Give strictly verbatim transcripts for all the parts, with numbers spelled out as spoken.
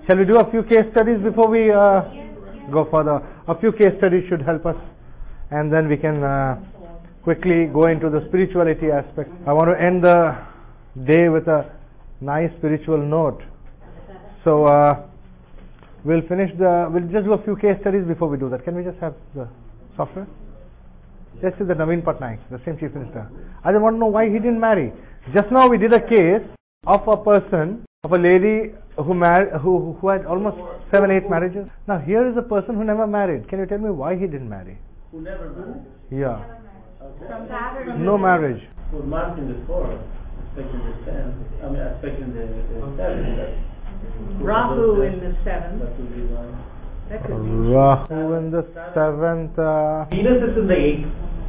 Shall we do a few case studies before we uh, go further? A few case studies should help us, and then we can uh, quickly go into the spirituality aspect. I want to end the day with a nice spiritual note. So uh, we'll finish the, we'll just do a few case studies before we do that. Can we just have the software? Let's see the Naveen Patnaik, the same chief minister. I just want to know why he didn't marry. Just now we did a case of a person, of a lady who married, who, who had almost seven, eight marriages. Now here is a person who never married. Can you tell me why he didn't marry? Who never married? Yeah. From Saturn. No marriage. Well, Mars in the fourth, expecting the tenth, I mean, expecting the, the seventh. Rahu in the seventh. That would be one. That could be. Rahu in the seventh. Uh, Venus is in the eighth.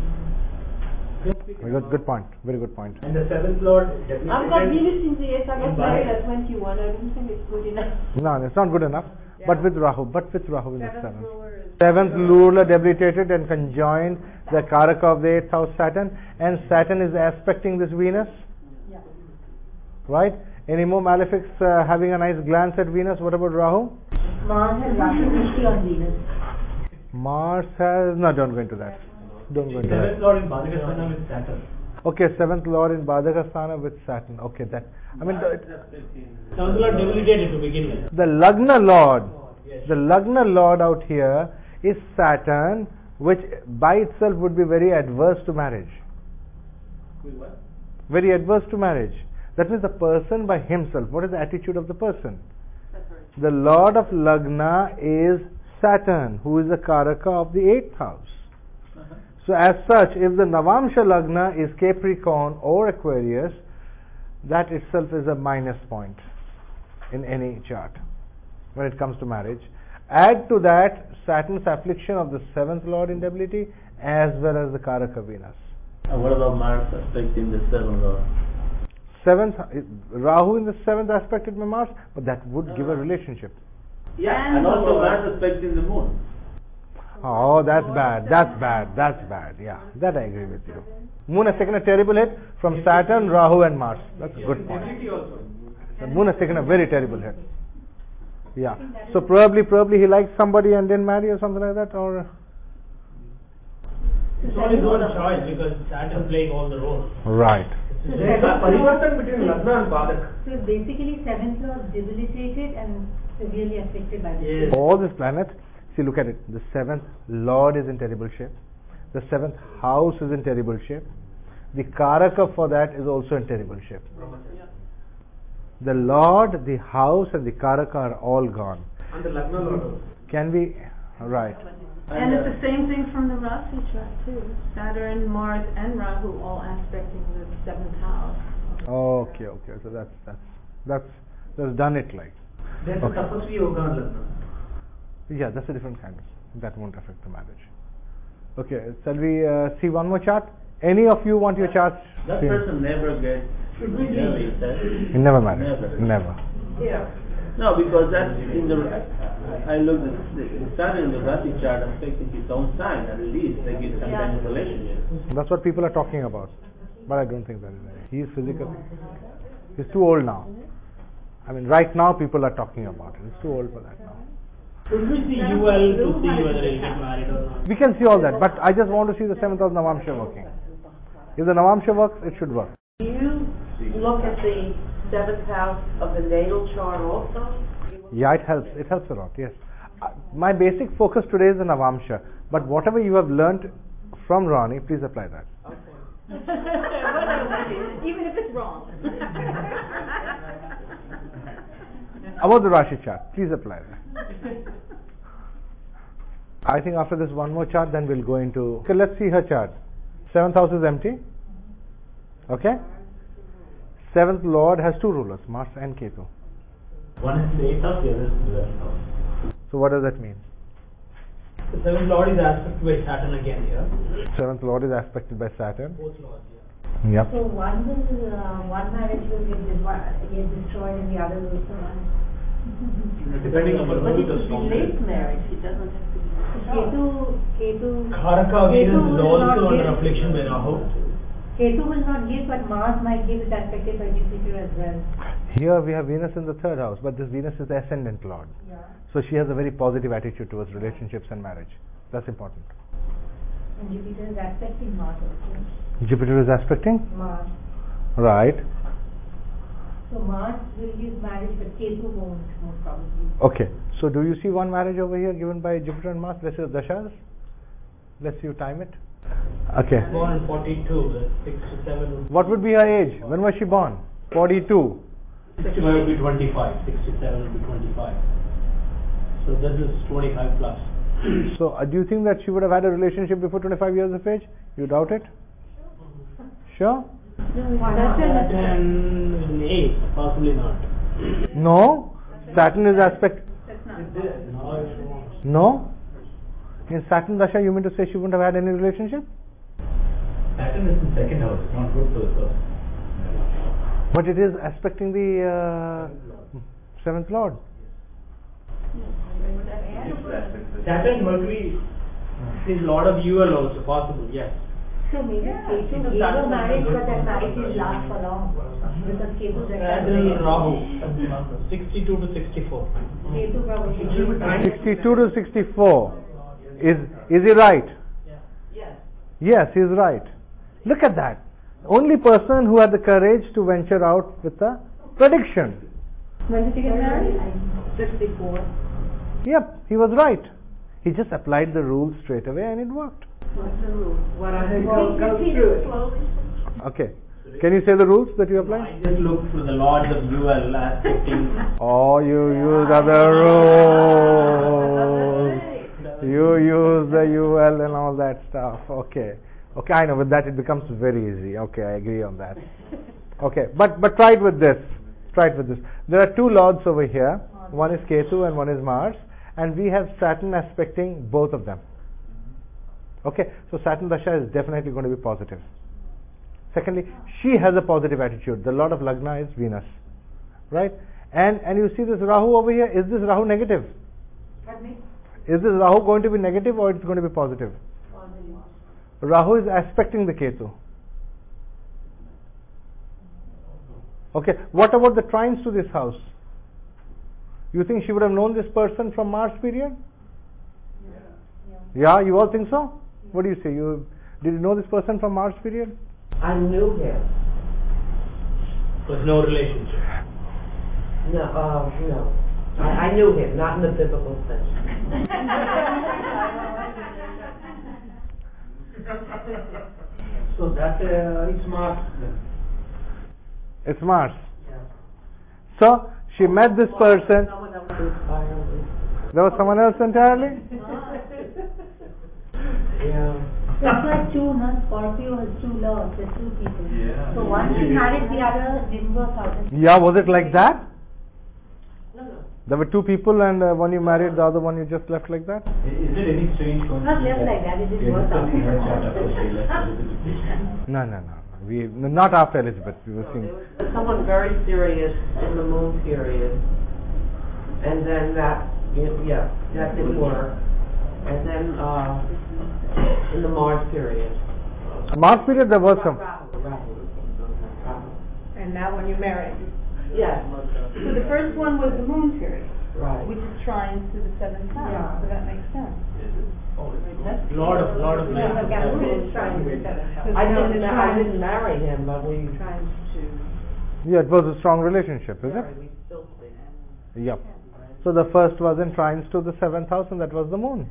very good, good point. Very good point. And the seventh lord I've got definitely. Venus in the eighth. I got married at twenty-one. I don't think it's good enough. No, it's not good enough. Yeah. But with Rahu, but with Rahu in the Seventh seventh. ruler is- Seventh ruler debilitated and conjoined the Karaka of the eighth house Saturn, and Saturn is aspecting this Venus. Yeah. Right? Any more malefics uh, having a nice glance at Venus? What about Rahu? Mars has Rahu Rishi on Venus. Mars has, no, don't go into that. Don't go into Seventh that. lord in Badhakasthana with Saturn. Okay, seventh lord in Badhakasthana with Saturn. Okay, that, I mean, the, Seventh lord debilitated to begin with. the Lagna lord, Yes. the Lagna lord out here is Saturn, which by itself would be very adverse to marriage. Wait, what? Very adverse to marriage. That means the person by himself, what is the attitude of the person? That's right. The lord of Lagna is Saturn, who is the Karaka of the eighth house. Uh-huh. So as such, if the Navamsha Lagna is Capricorn or Aquarius, that itself is a minus point in any chart when it comes to marriage. Add to that Saturn's affliction of the seventh lord in debility as well as the Karaka Venus. And what about Mars aspecting the seventh lord? Seventh, Rahu in the seventh aspected by Mars, but that would give a relationship. Yeah, And and, also the- Mars aspecting the moon. Oh, that's bad, that's bad, that's bad. Yeah, that I agree with you. Moon has taken a terrible hit from Saturn, Rahu and Mars. That's a good point. The Moon has taken a very terrible hit. Yeah. So probably, probably he liked somebody and didn't marry or something like that, or It's all his own choice because Saturn playing all the roles. right. There is a parivartan between Lagna and Badak. So basically seventh lord debilitated and severely affected by this. Yes. All these planets. See, look at it. The seventh lord is in terrible shape. The seventh house is in terrible shape. The Karaka for that is also in terrible shape. The lord, the house, and the Karaka are all gone. And the Lagna lord also. Can we? Right. And it's uh, the same thing from the Rashi chart too. Saturn, Mars, and Rahu all aspecting the seventh house. Okay, okay. So that's that's that's that's done it like. There's Okay. a Tapasvi Yoga on Lagna. Yeah, that's a different kind of. That won't affect the marriage. Okay, shall we uh, see one more chart? Any of you want your charts? That seen? person never gets married. He never married. Never. Never. Yeah. No, because that's in the. I looked at the sun in the Rashi chart affecting his own sign. At least they get some Yeah. kind of relationship. That's what people are talking about. But I don't think that is any. He is physical. He's too old now. I mean, right now people are talking about it. He's too old for that now. Should we see U L to see whether he'll get married or not? We can see all that, but I just want to see the seventh house Navamsha working. If the Navamsha works, it should work. Do you look at the seventh house of the natal chart also? Yeah, it helps. It helps a lot, yes. Uh, my basic focus today is the Navamsha, but whatever you have learnt from Ronnie, please apply that. Even if it's wrong. About the Rashi chart, please apply that. I think after this one more chart, then we'll go into. Okay, let's see her chart. Seventh house is empty. Okay. Seventh lord has two rulers, Mars and Ketu. One is in the eighth house, the other is in the eleventh house. So what does that mean? The seventh lord is aspected by Saturn again here. Seventh lord is aspected by Saturn. Both lords, yeah. Yep. So one will, uh, one marriage will get, dis- get destroyed and the other will survive. Depending upon But who it the could be strong late is. marriage. It doesn't have to be. Ketu, Ketu, Karaka Ketu Venus is will not also under give- affliction by Rahu. Ketu will not give, but Mars might give it affected by Jupiter as well. Here we have Venus in the third house, but this Venus is the ascendant lord. Yeah. So she has a very positive attitude towards relationships and marriage. That's important. And Jupiter is aspecting Mars also. Jupiter is aspecting? Mars. Right. So Mars will give marriage, but Ketu won't, most probably. Okay. So do you see one marriage over here given by Jupiter and Mars? Let's say Dashas. Let's see you time it. Okay. Born in forty-two, that's six to seven. What would be her age? When was she born? forty-two. sixty-five would be twenty-five, sixty-seven would be twenty-five. So this is twenty-five plus. So uh, do you think that she would have had a relationship before twenty-five years of age? You doubt it? Sure? Why not? Saturn is in eight, possibly not. No. Saturn is aspect. That's not. It did. No, it won't. No. In Saturn Dasha, you mean to say she wouldn't have had any relationship? Saturn is in second house, it's not good for the first. But it is aspecting the uh, seventh lord. Saturn, Mercury is Lord of U L also, possible, yes. So maybe Yeah, Ketu so gave that's her marriage, what- but that marriage will last for long. Because Ketu is Saturn, Rahu, sixty-two to sixty-four. Ketu probably. sixty-two to sixty-four. Is is he right? Yes. Yes, he is right. Look at that. Only person who had the courage to venture out with a prediction. When did you get married? Sixty-four. Yep, he was right. He just applied the rules straight away and it worked. What's the rule? What are the Well, rules? Go repeat through it it. slowly. Okay. Can you say the rules that you I applied? just look for the Lords of U L aspecting. Oh, you used other rules. You use the U L and all that stuff. Okay. Okay, I know. With that, it becomes very easy. Okay, I agree on that. Okay, but but try it with this. Try it with this. There are two lords over here. One is Ketu and one is Mars, and we have Saturn aspecting both of them. Okay, so Saturn Dasha is definitely going to be positive. Secondly, she has a positive attitude. The lord of Lagna is Venus, right? And and you see this Rahu over here. Is this Rahu negative? Is this Rahu going to be negative or it's going to be positive? Rahu is aspecting the Ketu. Okay, what about the trines to this house? You think she would have known this person from Mars period? Yeah, you all think so? What do you say? You did you know this person from Mars period? I knew him. With no relationship. No, uh, no. I, I knew him, not in the biblical sense. So that uh, it's Mars. It's Mars. So she met this person. Someone else entirely. There was someone else entirely? Yeah. That's like two, huh? Scorpio has two lords, there's two people. Yeah. So one she married, the other didn't work out. Yeah, was it like that? No, no. There were two people and uh, one you married, the other one you just left like that? Is there any strange coincidence? Not left like that, it didn't work out. Elizabeth in her chart after she left Elizabeth. No, no, no. We not after Elizabeth. We were No, seeing. there was someone very serious in the moon period, and then that, yeah, that didn't work. And then uh, in the Mars period. Mars period there was some. Rahu, Rahu, Rahu. And now when you married. Yes, So the first one was the moon period, right. which is trines to the seventh house, Yeah. so that makes sense. That's Lord of Lord of Yeah, Light. but Capricorn is trines to the seventh house. I No, didn't, the I trines- didn't marry him, but we Trines to. Yeah, it was a strong relationship, is it? we still speak. Yep. So the first was in trines to the seventh house, and that was the moon.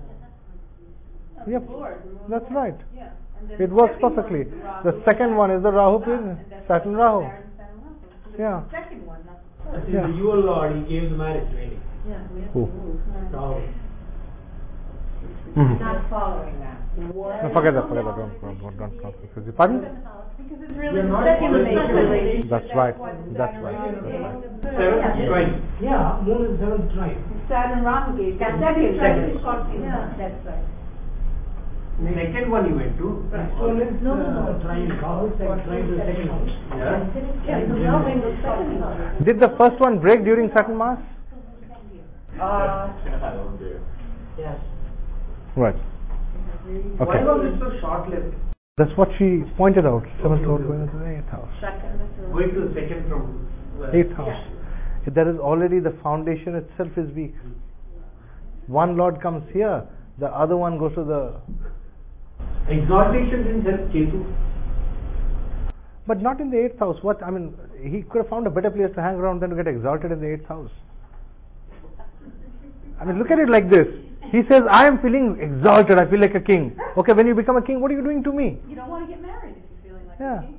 Yep. Lord, the moon That's Lord. right. Yeah. And then It the works second one perfectly. is Rahu The second and one is the Rahu Saturn, period, and that's Saturn why Rahu. Saturn, Saturn Rahu. So it's Yeah. the second one, not the That first. is Yeah. the U L Lord, he gave the marriage training. Yeah, we have Who? to move. Rahu. Mhm. Not following that. No, forget that. Forget that. Don't don't don't, don't confuse it. Pardon? Because it's really You're the not second following relationship. the relationship. That's right. why the That's Saturn right. Rahu That's gave right. the Seventh third. trine. Yeah, moon is seventh trine. Saturn Rahu gave the That's second. second. Scorpio. Yeah, that's right. Second one you went to. Next one is No, no, no. uh, trine. Rahu is second trine to the second house. Yeah, so now in the second house. Did the first one break during Saturn Mars? Uh, yes. Right. Why Okay. was it so short-lived? That's what she pointed out. Seventh lord going into the eighth house. Second, that's the- Going to the second from Eighth house. There is already the foundation itself is weak. One lord comes here, the other one goes to the... Exaltation didn't help Ketu. But not in the eighth house. What, I mean, he could have found a better place to hang around than to get exalted in the eighth house. I mean, look at it like this. He says, I am feeling exalted, I feel like a king. Okay, when you become a king, what are you doing to me? You don't want to get married if you're feeling like Yeah. a king.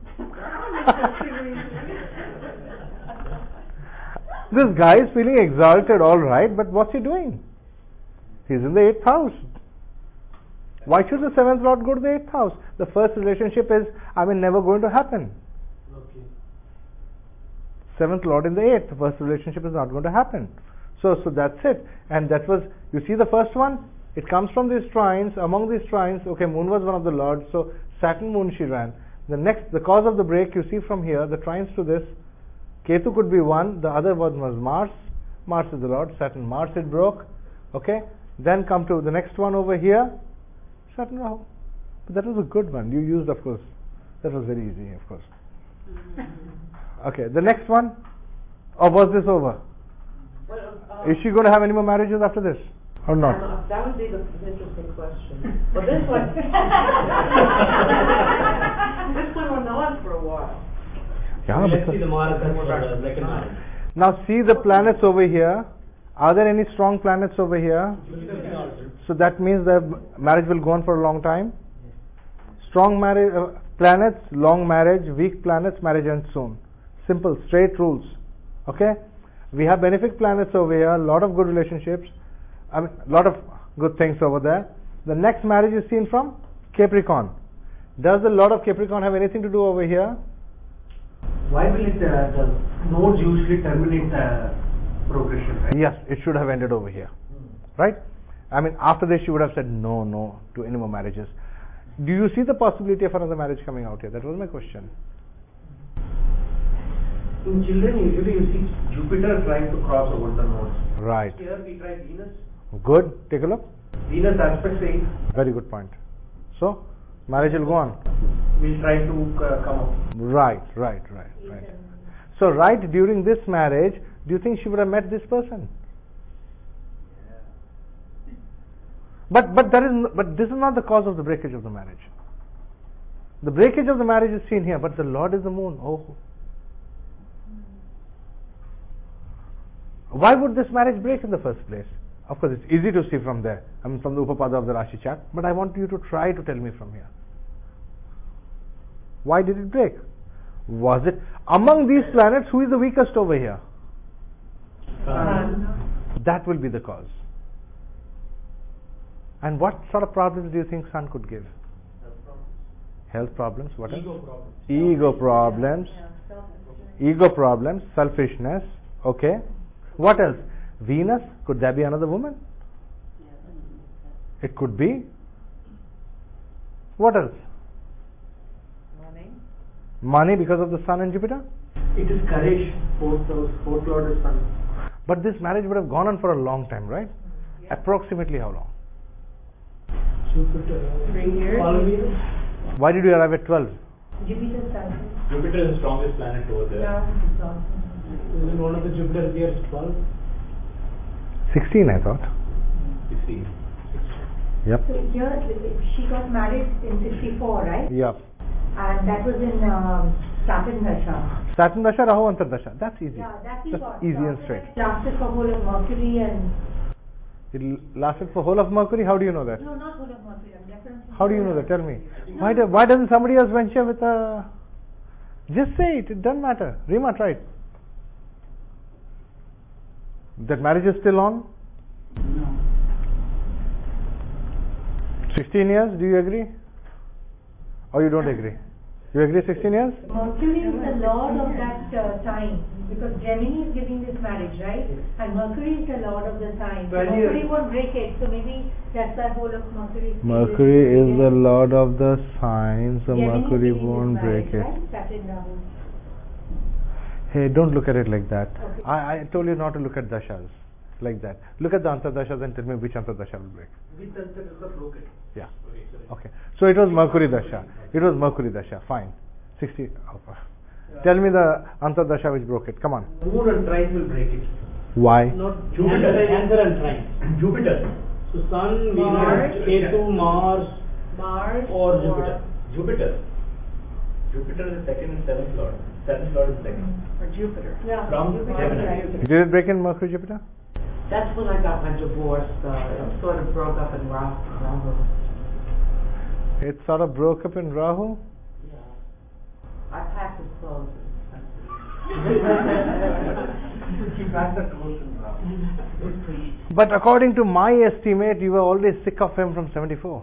This guy is feeling exalted, all right, but what's he doing? He's in the eighth house. Why should the seventh lord go to the eighth house? The first relationship is, I mean, never going to happen. Okay. Seventh lord in the eighth, the first relationship is not going to happen. So, so that's it. And that was, you see the first one? It comes from these trines. Among these trines, okay, moon was one of the lords, so Saturn, moon she ran. The next, the cause of the break, you see from here, the trines to this, Ketu could be one, the other one was Mars. Mars is the lord, Saturn, Mars it broke. Okay, then come to the next one over here, Saturn, Rahu. But that was a good one. You used, of course. That was very easy, of course. Okay, the next one, or was this over? Well, uh, Is she going to have any more marriages after this, or not? uh, that would be the interesting question. But this one, this one went on for a while. Yeah, Let's because see the Marathas for the second marriage. now see the planets over here. Are there any strong planets over here? So that means the marriage will go on for a long time. Strong marriage uh, planets, long marriage. Weak planets, marriage ends soon. Simple, straight rules. Okay. We have benefic planets over here. A lot of good relationships. I mean, a lot of good things over there. The next marriage is seen from Capricorn. Does the Lord of Capricorn have anything to do over here? Why will it, uh, the nodes usually terminate the progression, right? Yes, it should have ended over here. Right? I mean, after this, she would have said no, no to any more marriages. Do you see the possibility of another marriage coming out here? That was my question. In children, usually you see Jupiter trying to cross over the nodes. Right. Here we try Venus. Good. Take a look. Venus aspects eight. Very good point. So, marriage will go on. We'll try to uh, come up. Right, right, right, right. So, right during this marriage, do you think she would have met this person? But but that is n- but this is not the cause of the breakage of the marriage. The breakage of the marriage is seen here, but the Lord is the moon. Oh. Why would this marriage break in the first place? Of course, it's easy to see from there. I mean, from the Upapada of the Rashi chart. But I want you to try to tell me from here. Why did it break? Was it among these planets? Who is the weakest over here? Sun. That will be the cause. And what sort of problems do you think Sun could give? Health problems. What else? Ego problems. Ego problems. Ego problems. Selfishness. Okay. What else? Venus. Could there be another woman? It could be. What else? Money. Money because of the Sun and Jupiter. It is courage. Fourth, house, fourth lord is Sun. But this marriage would have gone on for a long time, right? Approximately how long? Jupiter. Three years. All years. Why did you arrive at twelve? Jupiter started. Jupiter is the strongest planet over there. Yeah, it's awesome. Isn't one of the Jupiter years twelve? sixteen, I thought. sixteen. Yep. So here, she got married in sixty-four, right? Yep. And that was in um, Saturn Dasha. Saturn Dasha, Rahu Antar Dasha. That's easy. Yeah, that we That's got. easy So and after straight. that, it lasted for whole of Mercury and... It l- lasted for whole of Mercury. How do you know that? No, not whole of Mercury. I'm referring to... How do you know that? Tell me. Why, do, why doesn't somebody else venture with a... Just say it. It doesn't matter. Rima, try it. That marriage is still on? No. sixteen years, do you agree? Or you don't agree? You agree sixteen years? Mercury is the lord of that uh, sign, because Gemini is giving this marriage, right? And Mercury is the lord of the sign. So Well, Mercury yes. won't break it, so maybe that's why whole of Mercury. Mercury is the lord of the sign, so Mercury won't break it. Right? Saturn, Rahu. Hey, don't look at it like that. Okay. I, I told you not to look at dashas like that. Look at the antardashas and tell me which antardasha will break. Which answer is the broken? Yeah. Okay. So it was Mercury dasha. It was Mercury dasha. Fine. sixty. Oh, Tell me the Antardasha which broke it. Come on. Moon and trine will break it. Why? Not Jupiter, Cancer and trine. Jupiter. So Sun, Mars. Venus, Ketu, Mars, Mars or Jupiter. Jupiter. Jupiter is the second and seventh lord. Seventh lord is second. Or Jupiter. Yeah. From Jupiter. Gemini. Did it break in Mercury Jupiter? That's when I got my divorce, uh, it sort of broke up in Ra- Rahu. It sort of broke up in Rahu. Yeah. I packed his clothes. But according to my estimate, you were always sick of him from seventy-four.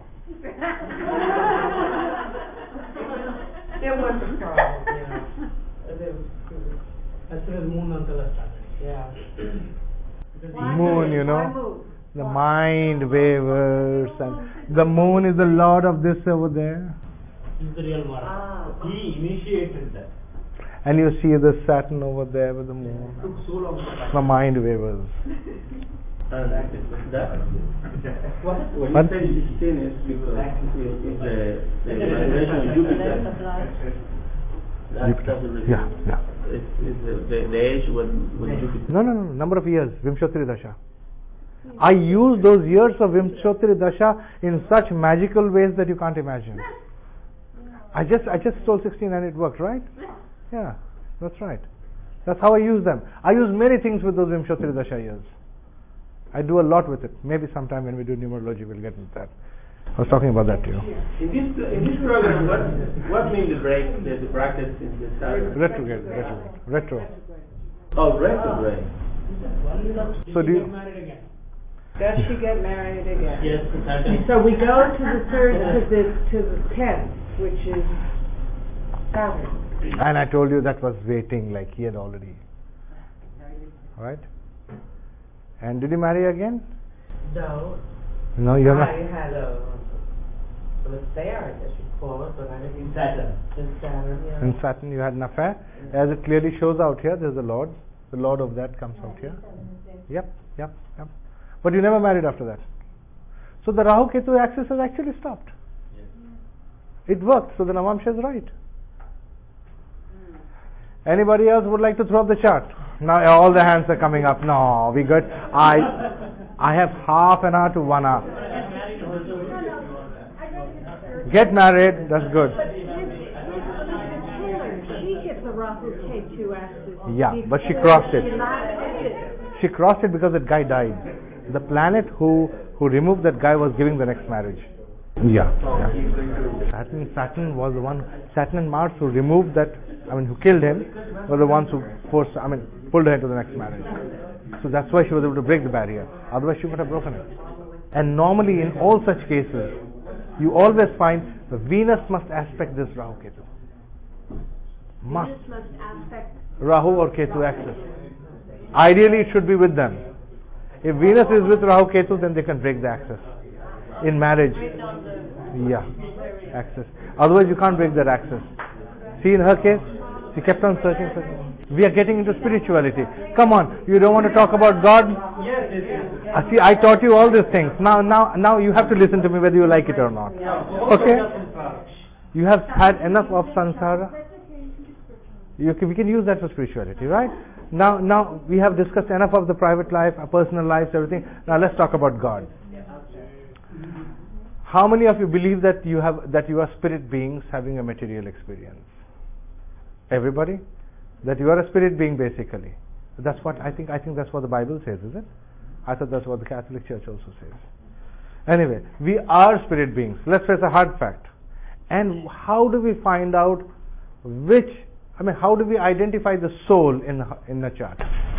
There was a problem, you know. There was, As soon as Moon Antala started. yeah. Moon, you Why know, move? the mind wavers, and the moon is the lord of this over there. He's the real Mara. Ah. He initiated that. And you see the Saturn over there with the moon. It took so long to The mind wavers. And that, What? when What? you say sixteen is because it's the, the vibration of Jupiter. That Jupiter. doesn't really, Yeah, yeah. It's, it's the, the, the age when, when Jupiter. No, no, no, number of years, Vimshottari Dasha. I use those years of Vimshottari Dasha in such magical ways that you can't imagine. I just I just told sixteen and it worked, right? Yeah, that's right. That's how I use them. I use many things with those Vimshottari Dasha years. I do a lot with it. Maybe sometime when we do numerology we'll get into that. I was talking about that to you. In this in this program, what what means the break the, the brackets in the Saturn? Retrograde, retrograde, retro. Oh, retrograde. So do you, Get married again. Does she get married again? Yes, Saturn. So we go to the third, to the, to the tenth, which is Saturn. and I told you that was waiting, like he had already. Right? And did you marry again? No. No, you have I not. had a, an affair, I guess you'd call it, but I didn't. In Saturn. In Saturn, yeah. In Saturn you had an affair. As it clearly shows out here, there's the Lord. The Lord of that comes out here. Yep, yep, yep. But you never married after that. So the Rahu Ketu axis has actually stopped. It worked, so the Navamsha is right. Anybody else would like to throw up the chart? Now all the hands are coming up. No, we got. I, I have half an hour to one hour. Get married. That's good. She hit the Rahu Ketu axis. Yeah, but she crossed it. She not hit it. She crossed it because that guy died. The planet who who removed that guy was giving the next marriage. Yeah. yeah. Saturn, Saturn was the one. Saturn and Mars who removed that. I mean, who killed him, were the ones who forced. I mean, pulled her into the next marriage. So that's why she was able to break the barrier. Otherwise, she would have broken it. And normally, in all such cases, you always find the Venus must aspect this Rahu Ketu. Must. Venus must aspect. Rahu or Ketu axis. Ideally, it should be with them. If Venus is with Rahu Ketu, then they can break the axis. In marriage. Yeah. Axis. Otherwise, you can't break that axis. See, in her case, she kept on searching for. We are getting into spirituality. Come on, you don't want to talk about God? Yes, yes, yes. Uh, see, I taught you all these things. Now, now, now you have to listen to me whether you like it or not. Okay? You have had enough of samsara. You can, we can use that for spirituality, right? Now, now we have discussed enough of the private life, our personal lives, everything. Now let's talk about God. How many of you believe that you have that you are spirit beings having a material experience? Everybody? That you are a spirit being basically. That's what I think I think that's what the Bible says, is it? I thought that's what the Catholic Church also says. Anyway, we are spirit beings. Let's face a hard fact. And how do we find out which I mean how do we identify the soul in in the chart?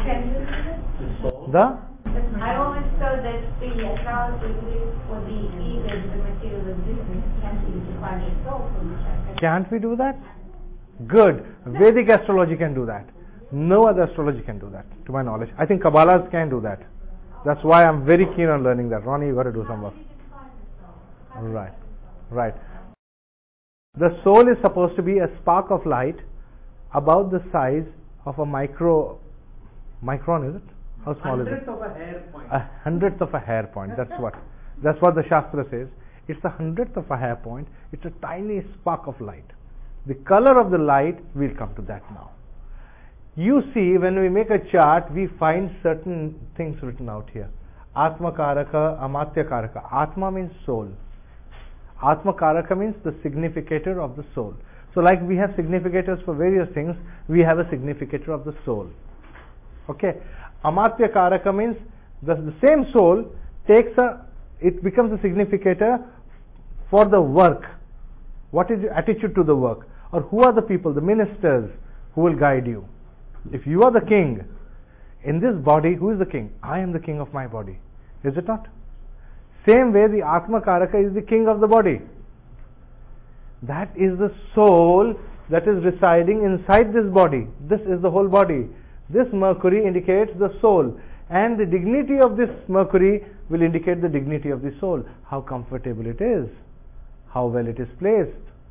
The I always thought that the account for the ego, the material existence, can't be defined as soul from the chart. Can't we do that? Good. Vedic astrology can do that. No other astrology can do that, to my knowledge. I think Kabbalahs can do that. That's why I'm very keen on learning that. Ronnie, you got to do some work. Right. Right. The soul is supposed to be a spark of light about the size of a micro micron, is it? How small is it? Hundredth of a hair point. A hundredth of a hair point. That's what. That's what the Shastra says. It's a hundredth of a hair point. It's a tiny spark of light. The color of the light, we'll come to that now. You see, when we make a chart, we find certain things written out here. Atma Karaka, Amatya Karaka. Atma means soul. Atma Karaka means the significator of the soul. So like we have significators for various things, we have a significator of the soul. Okay. Amatya Karaka means the, the same soul takes a, it becomes a significator for the work. What is your attitude to the work? Or who are the people, the ministers who will guide you? If you are the king, in this body, who is the king? I am the king of my body. Is it not? Same way, the Atma Karaka is the king of the body. That is the soul that is residing inside this body. This is the whole body. This Mercury indicates the soul. And the dignity of this Mercury will indicate the dignity of the soul. How comfortable it is. How well it is placed.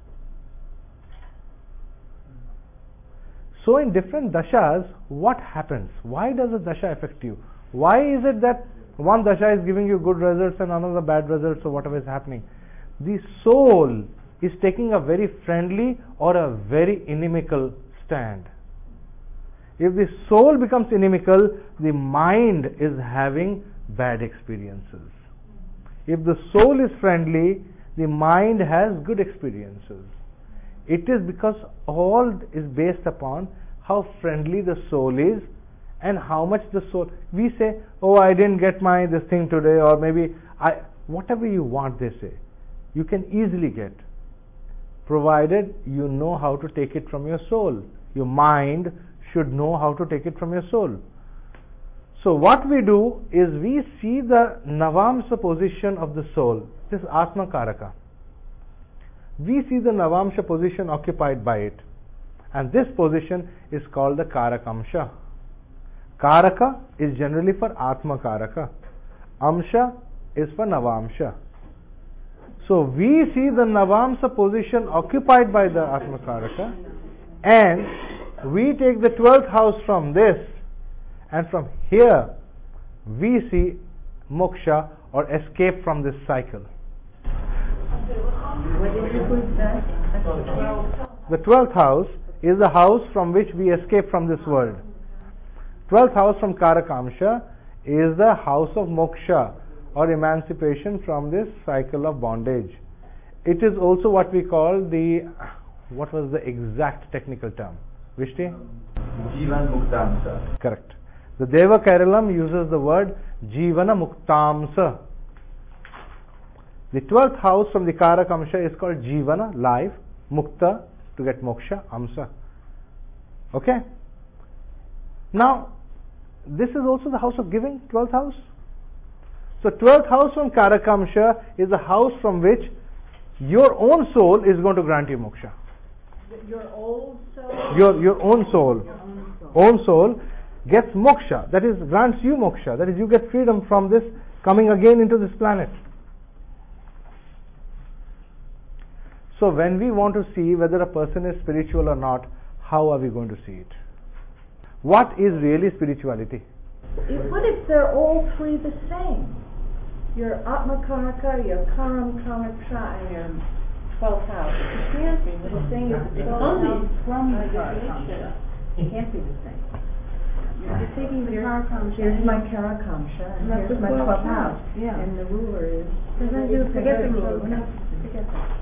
So in different dashas, what happens? Why does a dasha affect you? Why is it that one dasha is giving you good results and another bad results or whatever is happening? The soul is taking a very friendly or a very inimical stand. If the soul becomes inimical, the mind is having bad experiences. If the soul is friendly, the mind has good experiences. It is because all is based upon how friendly the soul is and how much the soul. We say, oh, I didn't get my this thing today, or maybe I, whatever you want, they say, you can easily get, provided you know how to take it from your soul. Your mind should know how to take it from your soul. So what we do is we see the Navamsa position of the soul, this Atma Karaka. We see the Navamsha position occupied by it. And this position is called the Karakamsha. Karaka is generally for Atma Karaka. Amsha is for Navamsha. So we see the Navamsa position occupied by the Atma Karaka, and we take the twelfth house from this, and from here we see moksha or escape from this cycle. What did you put that? The twelfth house is the house from which we escape from this world. twelfth house from Karakamsha is the house of moksha or emancipation from this cycle of bondage. It is also what we call the, what was the exact technical term? Vishti? Jivan Muktamsa. Correct. The Deva Keralam uses the word Jivana Muktamsa. The twelfth house from the Karakamsha is called Jivana, life, Mukta, to get moksha, Amsa. Okay? Now, this is also the house of giving, twelfth house. So, twelfth house from Karakamsha is the house from which your own soul is going to grant you moksha. Your old soul? Your, your own soul. Your own soul. Own soul gets moksha, that is, grants you moksha, that is, you get freedom from this coming again into this planet. So when we want to see whether a person is spiritual or not, how are we going to see it? What is really spirituality? If, what if they're all three the same? Your Atma Karaka, your Karam Karaksha, and your twelfth house. It can't be. What he's saying is the twelfth house from the Karakamsha. It can't be the same. You're taking the Karakamsha. Here's my Karakamsha, and here's my twelfth house. Yeah. And the ruler is. Sometimes you forget the ruler. Forget that.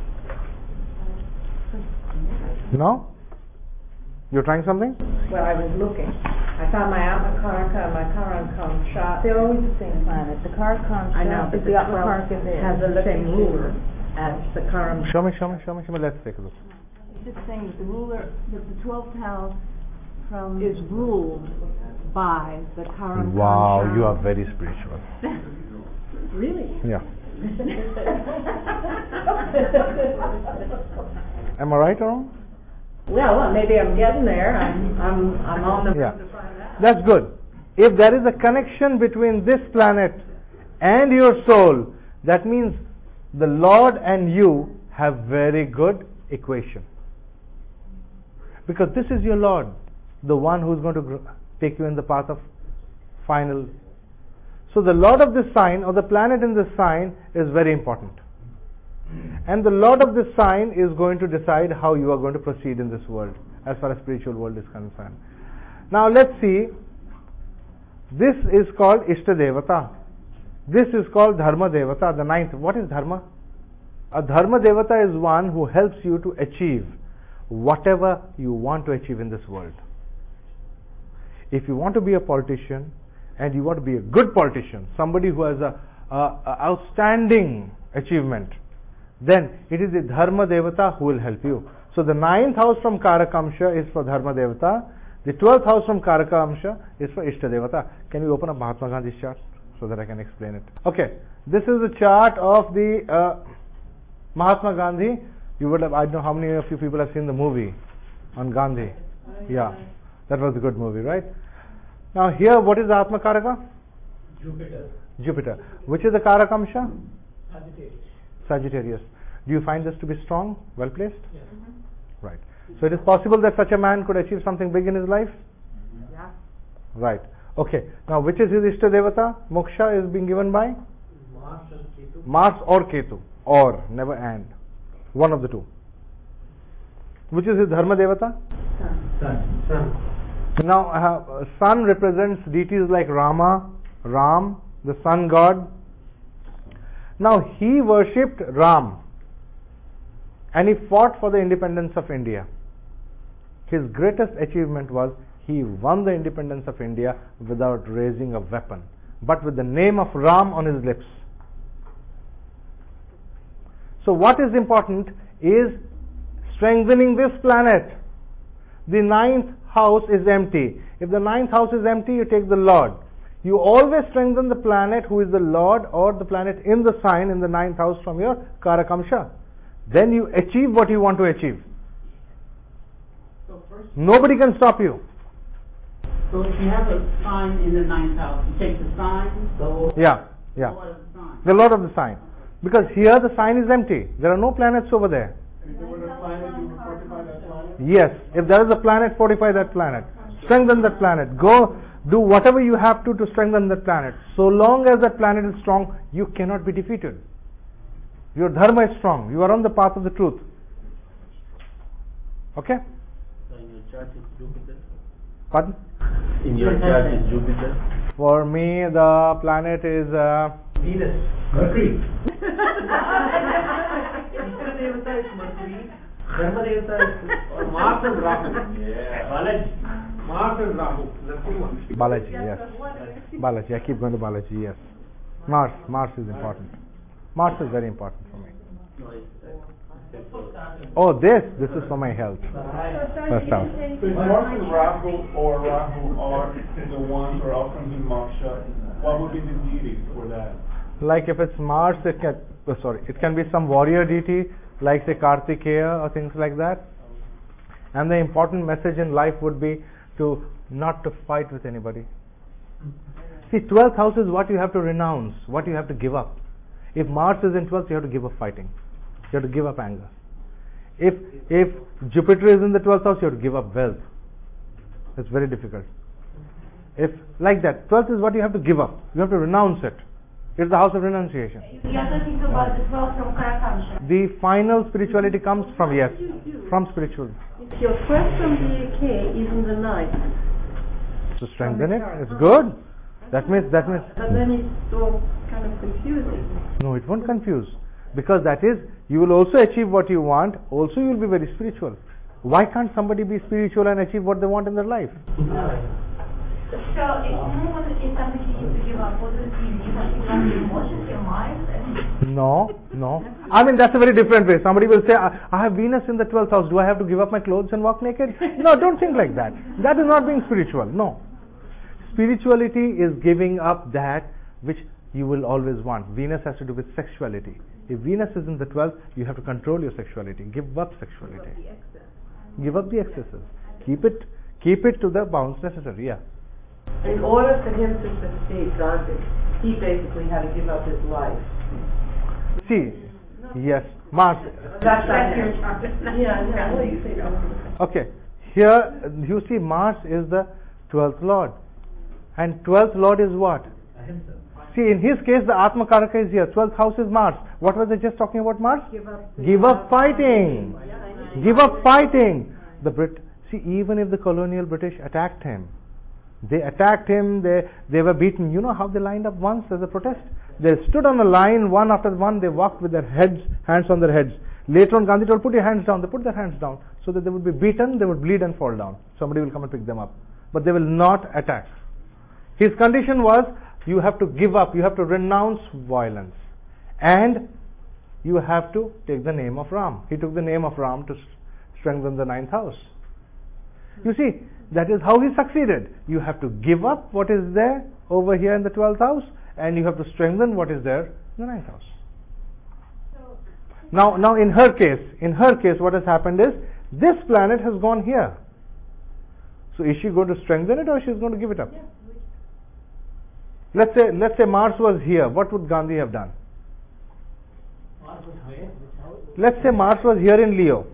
No? You're trying something? Well, I was looking. I found my Atma Karaka and my Karam Karaksha. They're always the same planet. The Karakamsha I know, but is the the Atma Karaka has the same ruler as the Karam. Show me, show me, show me, show me. Let's take a look. It's just saying that the ruler, that the twelfth house from is ruled by the Karam. Wow, you are very spiritual. Really? Yeah. Am I right or wrong? Well, well, maybe I'm getting there. I'm, I'm, I'm on the. Yeah. That's good. If there is a connection between this planet and your soul, that means the Lord and you have very good equation. Because this is your Lord, the one who's going to take you in the path of final. So the Lord of this sign or the planet in this sign is very important. And the Lord of this sign is going to decide how you are going to proceed in this world, as far as spiritual world is concerned. Now let's see. This is called Ishta Devata. This is called Dharma Devata, the ninth. What is Dharma? A Dharma Devata is one who helps you to achieve whatever you want to achieve in this world. If you want to be a politician, and you want to be a good politician, somebody who has a, a, a outstanding achievement, then it is the Dharma Devata who will help you. So the ninth house from Karakamsha is for Dharma Devata. The twelfth house from Karakamsha is for Ishta Devata. Can you open up Mahatma Gandhi's chart so that I can explain it? Okay, this is the chart of the uh, Mahatma Gandhi. You would have, I don't know how many of you people have seen the movie on Gandhi. Yeah, that was a good movie, right? Now here, what is the Atma Karaka? Jupiter. Jupiter. Which is the Karakamsha? Sagittarius. Sagittarius. Do you find this to be strong, well placed? Yes. Right. So it is possible that such a man could achieve something big in his life? Yeah. Right. Okay. Now which is his Ishta Devata? Moksha is being given by? Mars and Ketu. Mars or Ketu. Or, never and. One of the two. Which is his Dharma Devata? Sun. Sun. Now, uh, sun represents deities like Rama, Ram, the sun god. Now, he worshipped Ram and he fought for the independence of India. His greatest achievement was he won the independence of India without raising a weapon, but with the name of Ram on his lips. So, what is important is strengthening this planet. The ninth house is empty. If the ninth house is empty, you take the Lord. You always strengthen the planet who is the Lord or the planet in the sign in the ninth house from your Karakamsha. Then you achieve what you want to achieve. So first, Nobody can stop you. so if you have a sign in the ninth house, you take the sign, the Yeah, yeah. Lord of the sign. The Lord of the sign. Because here the sign is empty. There are no planets over there. If there were a planet, you would fortify that planet? Yes, if there is a planet, fortify that planet. Strengthen that planet. Go do whatever you have to to strengthen that planet. So long as that planet is strong, you cannot be defeated. Your dharma is strong. You are on the path of the truth. Okay? So in your chart is Jupiter? Pardon? In your chart is Jupiter? For me, the planet is uh, Venus. Mercury. Ishta Devata is Mercury. Dharma Devata is or Mars and Rahu. Yeah. Balaji. Mars and Rahu. That's the one. Balaji, yes. Balaji, I keep going to Balaji, yes. Mars, Mars is important. Mars is very important for me. No, it's, uh, it's uh, Oh, this, this is for my health. First house. So if Mars and Rahu or Rahu are the ones or outcomes in Moksha, what would be the deity for that? Like if it's Mars, it can, oh, sorry, it can be some warrior deity, like say Kartikeya or things like that. And the important message in life would be to not to fight with anybody. See, twelfth house is what you have to renounce, what you have to give up. If Mars is in twelfth, you have to give up fighting. You have to give up anger. If if Jupiter is in the twelfth house, you have to give up wealth. It's very difficult. If like that, twelfth is what you have to give up. You have to renounce it. It's the house of renunciation. You are talking about the twelve from Karakamsha. The final spirituality comes from, yes, from spiritual. If your quest from the A K is in the night, To strengthen it, it's good. That means, that means, but then it's all kind of confusing. no, it won't confuse. Because that is, you will also achieve what you want, also you will be very spiritual. Why can't somebody be spiritual and achieve what they want in their life? So if moon is something you need to give up, what does it mean? You have to give up your emotions, your mind, and No, no. I mean, that's a very different way. Somebody will say, I, I have Venus in the twelfth house. Do I have to give up my clothes and walk naked? No, don't think like that. That is not being spiritual. No. Spirituality is giving up that which you will always want. Venus has to do with sexuality. If Venus is in the twelfth, you have to control your sexuality. Give up sexuality. Give up the excesses. Keep it, keep it to the bounds necessary. Yeah. In order for him to succeed, Gandhi, he basically had to give up his life. See, yes, Mars. That's not your Yeah, yeah. Well, you say that. Okay, here you see Mars is the twelfth lord. And twelfth lord is what? Ahimsa. See, in his case, the Atma Karaka is here. twelfth house is Mars. What was I just talking about Mars? Give up. Give up fighting. Give up fighting. The Brit. See, even if the colonial British attacked him, they attacked him, they, they were beaten. You know how they lined up once as a protest? They stood on a line, one after one, they walked with their heads, hands on their heads. Later on, Gandhi told, put your hands down. They put their hands down so that they would be beaten, they would bleed and fall down. Somebody will come and pick them up. But they will not attack. His condition was, you have to give up, you have to renounce violence. And you have to take the name of Ram. He took the name of Ram to strengthen the ninth house. You see, that is how he succeeded. You have to give up what is there over here in the twelfth house, and you have to strengthen what is there in the ninth house. Now, now in her case, in her case, what has happened is, this planet has gone here. So is she going to strengthen it or she's going to give it up? Let's say, let's say Mars was here. What would Gandhi have done? Let's say Mars was here in Leo.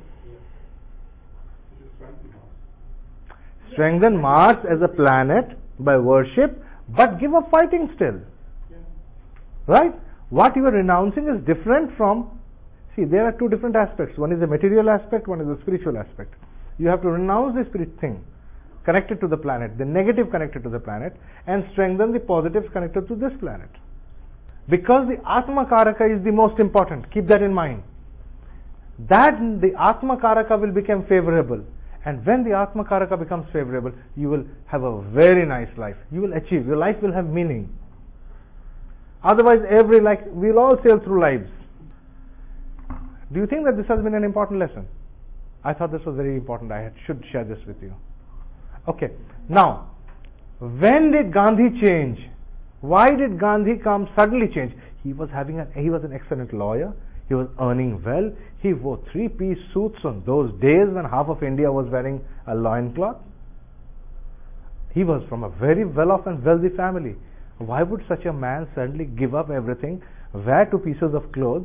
Strengthen Mars as a planet by worship, but give up fighting still. Right? What you are renouncing is different from, see, there are two different aspects. One is the material aspect, one is the spiritual aspect. You have to renounce the spirit thing connected to the planet, the negative connected to the planet, and strengthen the positives connected to this planet. Because the Atma Karaka is the most important, keep that in mind. That the Atma Karaka will become favorable. And when the Atma Karaka becomes favorable, you will have a very nice life. You will achieve, your life will have meaning. Otherwise, every like we'll all sail through lives. Do you think that this has been an important lesson? I thought this was very important. I should share this with you. Okay. Now, when did Gandhi change? Why did Gandhi come suddenly change? He was having a, he was an excellent lawyer. He was earning well. He wore three-piece suits on those days when half of India was wearing a loincloth. He was from a very well-off and wealthy family. Why would such a man suddenly give up everything, wear two pieces of clothes?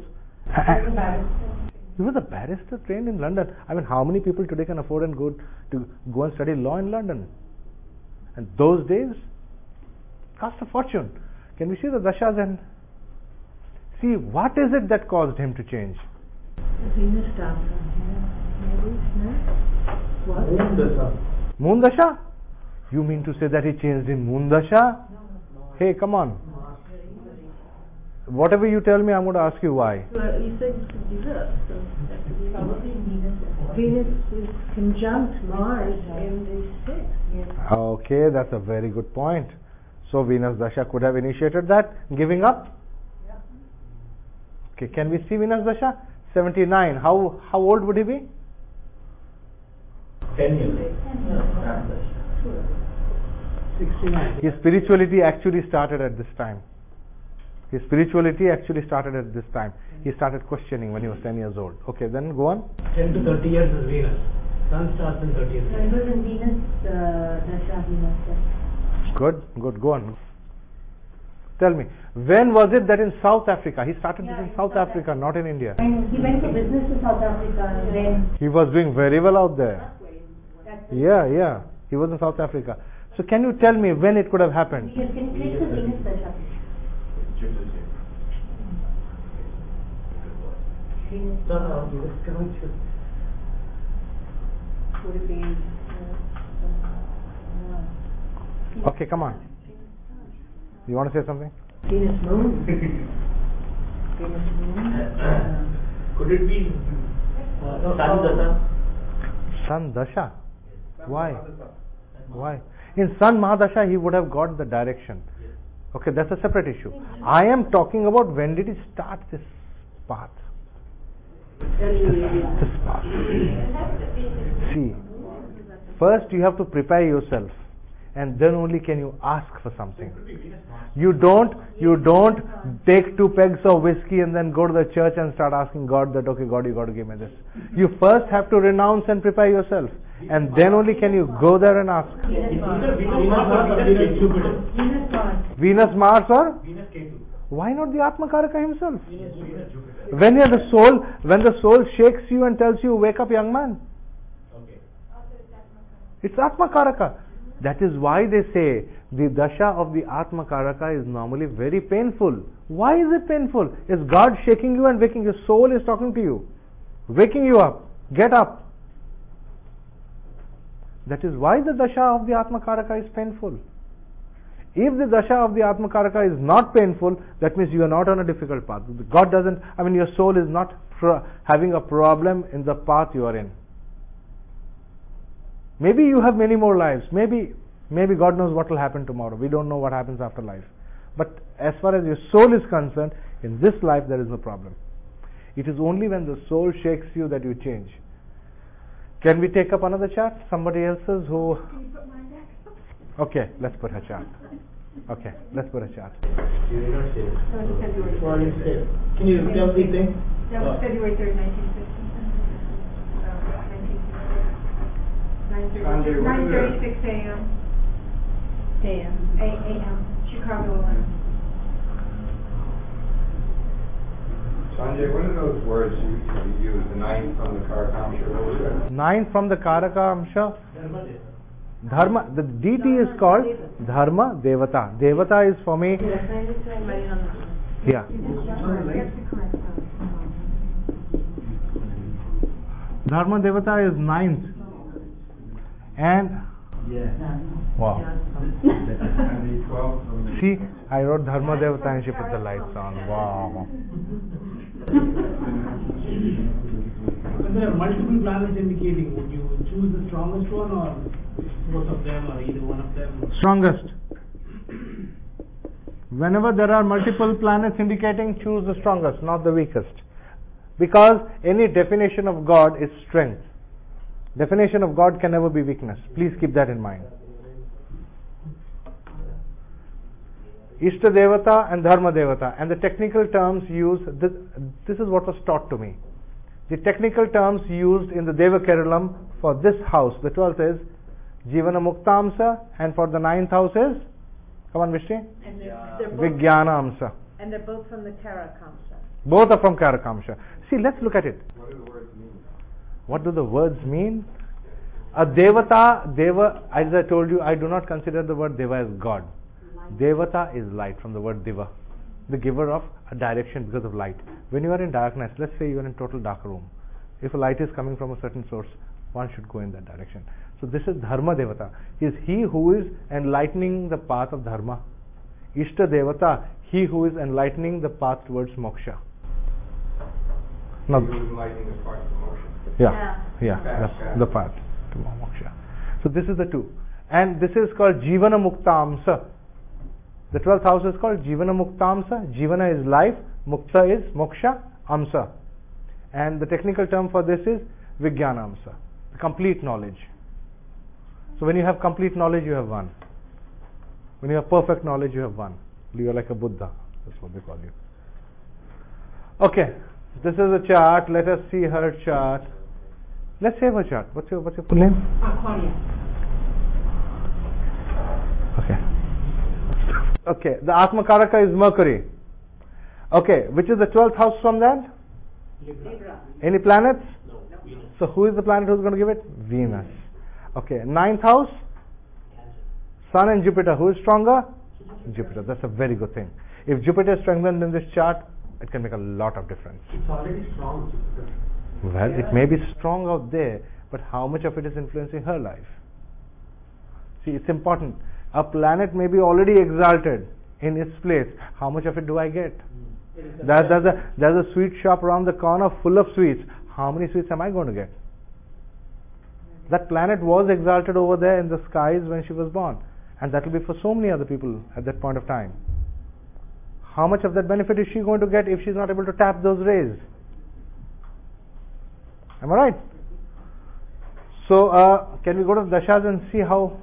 He was a barrister trained in London. I mean, how many people today can afford and go to go and study law in London? And those days, cost a fortune. Can we see the dashas and see what is it that caused him to change? Venus starts from here, maybe, no? What? Moon Dasha. Moon Dasha? You mean to say that he changed in Moon Dasha? Hey, come on. Whatever you tell me, I'm going to ask you why. Well, you said it could be this, so that could be probably Venus. Venus is conjunct Mars in the sixth. Okay, that's a very good point. So Venus Dasha could have initiated that, giving up? Yeah. Okay, can we see Venus Dasha? seventy-nine. How how old would he be? Ten years. Sixty-nine. His spirituality actually started at this time. His spirituality actually started at this time. He started questioning when he was ten years old. Okay, then go on. ten to thirty years is Venus. Sun starts in thirty years. It was in Venus, uh, Dasha, Venus. Good, good, go on. Tell me, when was it that in South Africa, he started Yeah, this in in South South Africa, not in India? And he went for business to South Africa and then He was doing very well out there. Yeah, yeah, he was in South Africa. So can you tell me when it could have happened? Venus, can you take the Venus Dasha? Venus, No, no, he was going to. would it be, uh, Okay, come on. You want to say something? Venus moon. Venus moon. Could it be uh, Sun Dasha? Sun Dasha. Why? Why? In Sun Mahadasha, he would have got the direction. Okay, that's a separate issue. I am talking about when did he start this path? This path. See, first you have to prepare yourself, and then only can you ask for something. You don't, you don't take two pegs of whiskey and then go to the church and start asking God that, okay, God, you got to give me this. You first have to renounce and prepare yourself, and then only can you go there and ask. It's either Venus Mars or Venus Jupiter. Venus Mars. Venus Mars or? Venus Ketu. Why not the Atma Karaka himself? Venus Jupiter. When you're the soul, when the soul shakes you and tells you, wake up, young man. Okay. It's Atma Karaka. That is why they say the dasha of the Atma Karaka is normally very painful. Why is it painful? Is God shaking you and waking? Your soul is talking to you, waking you up. Get up. That is why the dasha of the Atma Karaka is painful. If the dasha of the Atma Karaka is not painful, that means you are not on a difficult path. God doesn't, I mean, your soul is not pro- having a problem in the path you are in. Maybe you have many more lives. Maybe, maybe God knows what will happen tomorrow. We don't know what happens after life. But as far as your soul is concerned, in this life there is no problem. It is only when the soul shakes you that you change. Can we take up another chart? Somebody else's who... Okay, let's put her chart. Okay, let's put a chart. Can you tell me thing? That was February third, nineteen fifty. nine thirty-six a.m. A M. A M. Chicago, Illinois. Sanjay, what are those words you, you use? The nine from the Karakamsha? What was that? Nine from the Karakamsha. Dharma. The deity is called Dharma Devata. Devata is for me. Yeah. Dharma Devata is ninth. And wow. See, I wrote Dharma Devata and she put the lights on. Wow. But there are multiple planets indicating. Would you choose the strongest one, or both of them, or either one of them? Strongest. Whenever there are multiple planets indicating, choose the strongest, not the weakest. Because any definition of God is strength. Definition of God can never be weakness. Please keep that in mind. Ishta Devata and Dharma Devata. And the technical terms used, this, this is what was taught to me. The technical terms used in the Deva Keralam for this house, the twelfth is Jivana Muktamsa, and for the ninth house is, come on Vishti, And they're, they're both, Vijnana Amsa. and they're both from the Karakamsa. Both are from Karakamsha. See, let's look at it. What do the words mean? What do the words mean? A Devata, Deva, as I told you, I do not consider the word Deva as God. Devata is light, from the word Diva, the giver of a direction because of light. When you are in darkness, let's say you are in total dark room. If a light is coming from a certain source, one should go in that direction. So this is Dharma Devata. Is he who is enlightening the path of Dharma. Ishta Devata, he who is enlightening the path towards moksha. He who is enlightening the path to moksha. Yeah, yeah, the, the path to moksha. So this is the two. And this is called Jivana Muktamsa. The twelfth house is called Jivana Muktamsa. Jivana is life, Mukta is moksha, Amsa. And the technical term for this is Vijnana Amsa, the complete knowledge. So when you have complete knowledge, you have one. When you have perfect knowledge, you have one. You are like a Buddha. That's what they call you. Okay, this is a chart. Let us see her chart. Let's save her chart. What's your what's your full name? Aquaria. Okay. Okay, the Atma Karaka is Mercury. Okay, which is the twelfth house from that? Libra. Any planets? No, Venus. So who is the planet who's going to give it? Venus. Okay, ninth house? Sun and Jupiter. Who is stronger? Jupiter. That's a very good thing. If Jupiter is strengthened in this chart, it can make a lot of difference. It's already strong. Well, it may be strong out there, but how much of it is influencing her life? See, it's important. A planet may be already exalted in its place. How much of it do I get? There's, there's, a, there's a sweet shop around the corner full of sweets. How many sweets am I going to get? That planet was exalted over there in the skies when she was born. And that will be for so many other people at that point of time. How much of that benefit is she going to get if she's not able to tap those rays? Am I right? So, uh, can we go to the dashas and see how...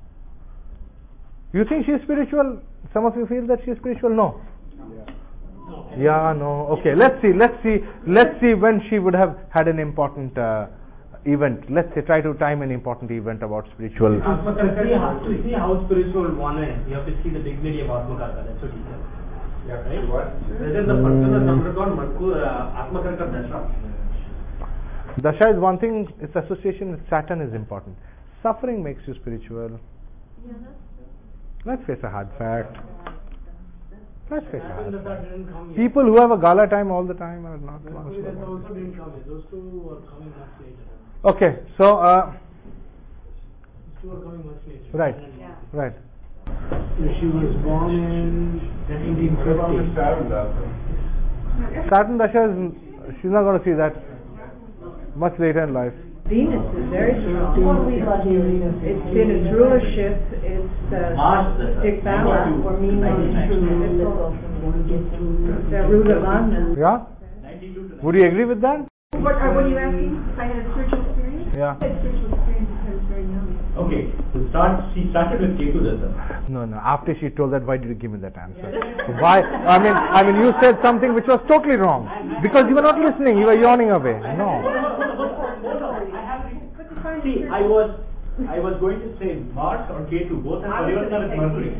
You think she is spiritual? Some of you feel that she is spiritual? No. Yeah, no. Okay, let's see, let's see, let's see when she would have had an important uh, event. Let's say, try to time an important event about spiritual. Atma Karaka, to see how, to see how spiritual one is, you have to see the dignity of Atma Karaka. That's what he said. Yeah, right? What? Whether the person is undergone Atma Karaka Dasha. Dasha is one thing, its association with Saturn is important. Suffering makes you spiritual. Yeah, that's Let's face a hard fact. Let's face a hard Saturn fact. didn't come yet. People who have a gala time all the time are not. Mercury that also didn't come yet. Those two are coming much later. Okay, so uh, Those two are coming much later. right, Saturn and Yeah. right. Mercury. She was born in eighteen What about the fifty. Saturn Dasha? Saturn Dasha is, she's not going to see that much later in life. Venus is very strong. It's in its rulership, it's uh, Dikbala, or the root of Lagna. Yeah? Would you agree with that? What, uh, what are you asking? If I had a spiritual experience? Yeah. I had a spiritual experience because I was very young. Okay, to start, she started with Ketu Dasa. No, no. After she told that, why did you give me that answer? Why? I mean, I mean, you said something which was totally wrong because you were not listening. You were yawning away. No. See, I was, I was going to say Mars or Ketu, both have Parivartana with Mercury.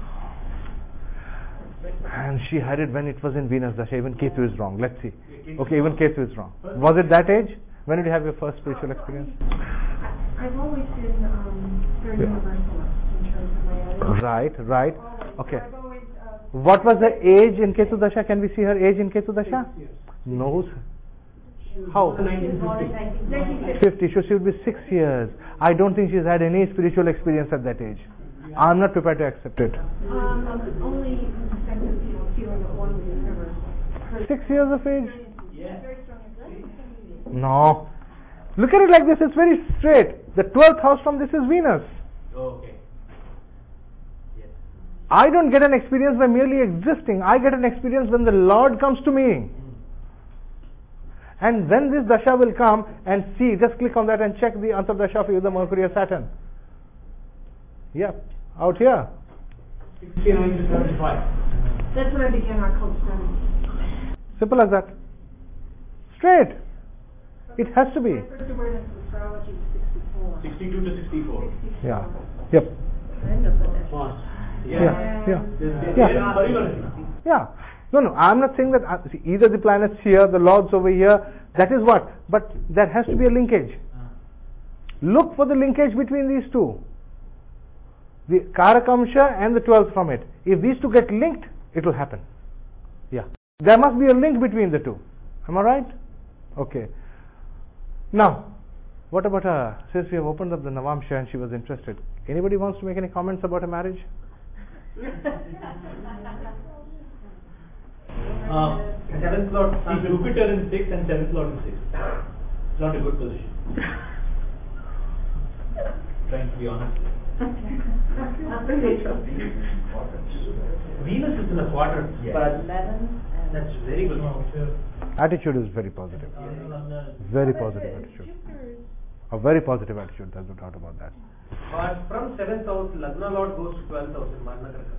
And she had it when it was in Venus Dasha. Even Ketu is wrong. Let's see. Okay, even Ketu is wrong. Was it that age? When did you have your first spiritual experience? I've always been um, very universalist in terms of my attitude. Right, right. Always. Okay. I've always, uh, What was the age in Ketu Dasha? Can we see her age in Ketu Dasha? No. How? nineteen fifty. nineteen fifty. fifty. So she would be six years. I don't think she's had any spiritual experience at that age. I'm not prepared to accept it. Um, only in the sense of, you know, feeling at one with the universe. Six years of age? Yeah. Very strong experience. No. Look at it like this. It's very straight. The twelfth house from this is Venus. Oh, okay. Yes. I don't get an experience by merely existing. I get an experience when the Lord comes to me. And when this dasha will come and see, just click on that and check the Antardasha for either Mercury or Saturn. Yep, out here. sixty-nine to seventy-five. That's when I began our cult study. Simple as that. Straight. It has to be. My first awareness of astrology was sixty-four. sixty-two to sixty-four. Yeah. Yep. End of the day. Mars. Yeah. Yeah. There's, Yeah. there's Parivartana. Yeah. No, no, I'm not saying that uh, see, either the planets here, the lords over here, that is what. But there has to be a linkage. Look for the linkage between these two. The Karakamsha and the twelfth from it. If these two get linked, it will happen. Yeah. There must be a link between the two. Am I right? Okay. Now, what about her? Since we have opened up the Navamsha and she was interested, anybody wants to make any comments about her marriage? Uh, seventh Lord, see Jupiter in sixth and seventh Lord in sixth. It's not a good position. Trying to be honest. Venus is in a quarter, Yes. but that's very good. Attitude is very positive. Very positive attitude. A very positive attitude, there's no doubt about that. But from seventh house, Lagna Lord goes to twelfth house in Marnakaraka.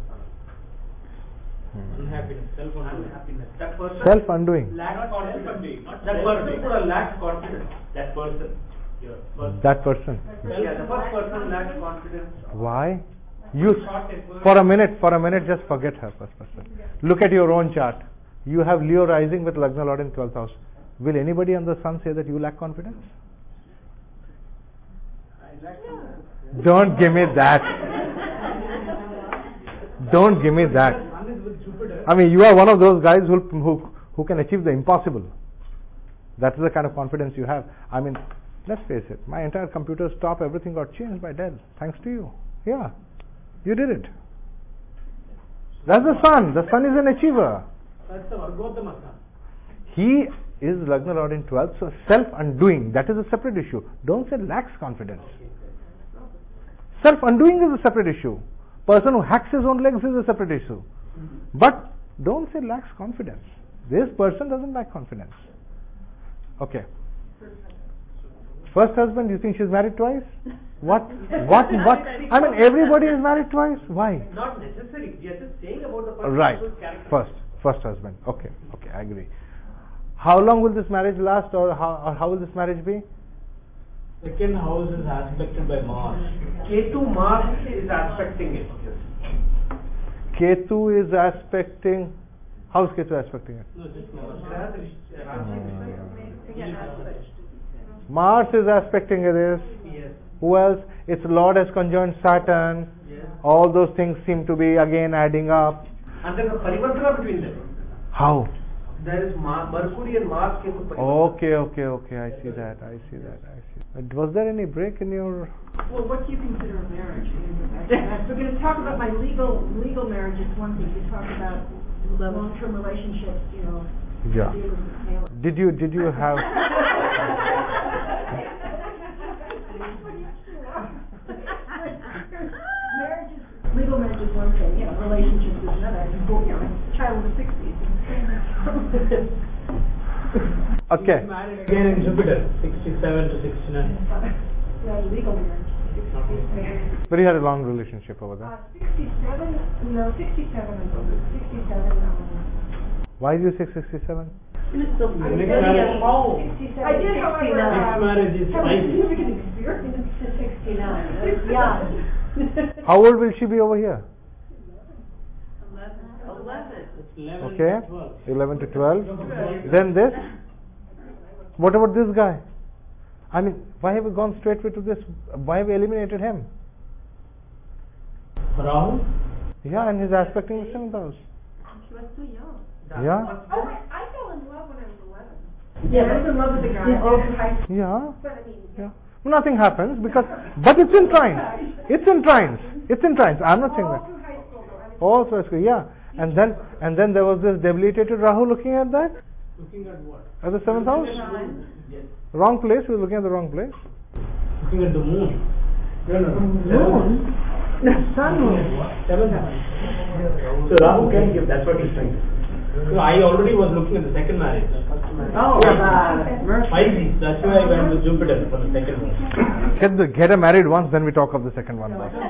Hmm. Unhappiness, self-unhappiness. That person Self-undoing. lacks confidence. Not That person could have lacked confidence. That person. Yeah. Person. That person. Yeah, the first person lacks confidence. Why? You, for a minute, for a minute, just forget her first person. Look at your own chart. You have Leo rising with Lagna Lord in twelfth house. Will anybody on the sun say that you lack confidence? Don't give me that. Don't give me that. I mean, you are one of those guys who, who, who can achieve the impossible. That is the kind of confidence you have. I mean, let's face it. My entire computer stop, everything got changed by Dell. Thanks to you. Yeah. You did it. That's the sun. The sun is an achiever. That's the Vargottama sun. He is Lagna Lord in twelfth, so self-undoing, that is a separate issue. Don't say lacks confidence. Self-undoing is a separate issue. Person who hacks his own legs is a separate issue. But don't say lacks confidence. This person doesn't lack confidence. Okay. First husband, you think she's married twice? What? What? What? I mean, everybody is married twice. Why? Not necessary. We are just saying about the person's Right. character. First, first husband. Okay, okay, I agree. How long will this marriage last, or how, or how will this marriage be? Second house is aspected by Mars. Ketu Mars is aspecting it. Ketu is aspecting. How is Ketu aspecting it? No, just Mars. Mars is aspecting it. Is Yes. who else? Its Lord has conjoined Saturn. Yes. all those things seem to be again adding up. And there is a parivartana between them. How? There is Ma- Mercury and Mars came to parivartana. Okay, okay, okay. I see that. I see that. I see. But was there any break in your? Well, what do you consider a marriage? If we're going to talk about my legal legal marriage, it's one thing. You talk about long-term relationships, you know. Yeah. Did you did you have? Marriage is, legal marriage is one thing. You know, relationships is another. You know, a child of the sixties. Okay. Married again in Jupiter, sixty-seven to sixty-nine. Yeah, legal marriage. But he had a long relationship over there. Uh, sixty-seven, no, sixty-seven, I believe. sixty-seven, um, Why did you say sixty-seven? I did, however, Next marriage is have a spicy. significant experience to sixty-nine. Yeah. How old will she be over here? Eleven. Okay, eleven to twelve. Then this. What about this guy? I mean, why have we gone straight to this? Why have we eliminated him? Rahu? Yeah, and his aspect in the seventh house. She was too young. Yeah. Oh, I, I fell in love when I was eleven. Yeah, I was in love with the guy all through high school. Yeah. But I mean, Yeah. Nothing happens because, but it's in trines. It's in trines. It's in trines. I'm not saying all that. through high school though. I was All through high school, yeah. And then, and then there was this debilitated Rahu looking at that, Looking at what? at the seventh house. Yes. Wrong place. He was looking at the wrong place. Looking at the moon. No, no, no. moon. The sun moon. Seventh house. So Rahu can give, that's what he's trying to say. So I already was looking at the second marriage. Oh, uh, Pisces, that's why I went with Jupiter for the second one. Get the get her married once, then we talk of the second one. Boss.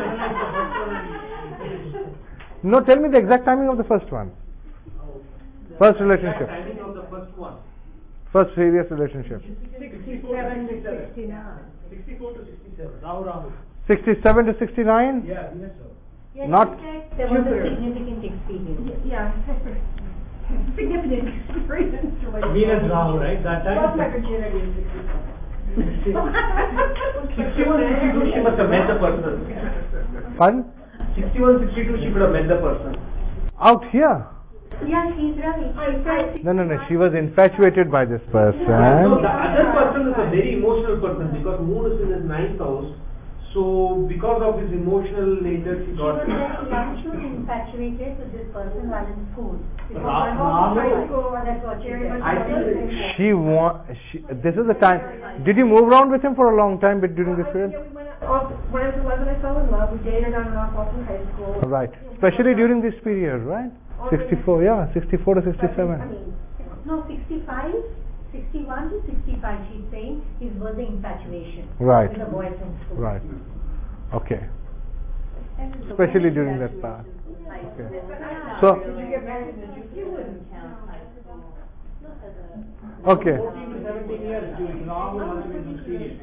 No, tell me the exact timing of the first one. First relationship. Timing of the first one. First serious relationship. sixty-seven to sixty-nine. sixty-four to sixty-seven. Rahu Rahu. sixty-seven to sixty-nine. Yeah, yes sir. Yes, Not- you said there was a significant experience. Yeah. Significant experience. Venus Rahu, right? That Lost my time. virginity in sixty-seven. sixty-one, sixty-two, she must have met the person. Pardon? sixty-one, sixty-two, she could have met the person. Out here. Yeah, she's right. No, no, no. She was infatuated by this person. No, the other person is a very emotional person because Moon is in his ninth house. So, because of his emotional nature, she She got. was very young, she was infatuated with this person while in school. Because Ra- one was in Rahu- high school, that's what she said. I think She want. She, this is the time. Did you move around with him for a long time, but during this period? Yeah, we went off, when I was eleven, I fell in love. We dated on and off all through high school. Right. Especially during this period, right? sixty-four. Yeah, sixty-four to I sixty-seven. mean, No, sixty-five, sixty-one to sixty-five, she's saying, his was the infatuation. Right. With the boys from school. Right. Okay. Especially during that part. Okay. So. did you get married in June? You wouldn't count high school. Okay. fourteen to seventeen years doing Rahu must have been serious.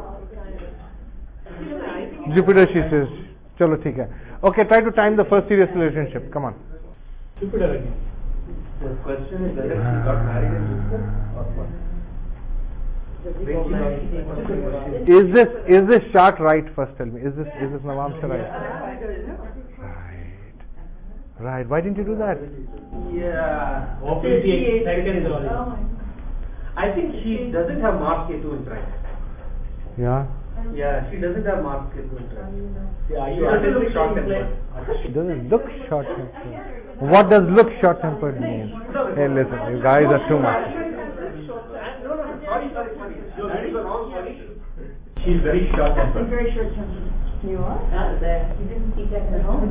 Jupiter, she says. Chalo, theek hai. Okay, try to time the first serious relationship. Come on. Jupiter again. The question is whether she got married in Jupiter or what? Is this is this chart right? First, tell me. Is this is this Navamsha right? Right. Right. Why didn't you do that? Yeah. O P T, second only. I think she doesn't have Mars Ketu in trine. Yeah. Yeah, she doesn't have Mars Ketu in trine. Yeah, She you are doesn't look short tempered. tempered. She doesn't look short tempered. What does look short tempered mean? Hey, listen, you guys are too much. No, no, no, sorry, sorry, sorry. You're getting the wrong sorry. She's very short I'm tempered. very short tempered. You are? Not there. You didn't see that at home.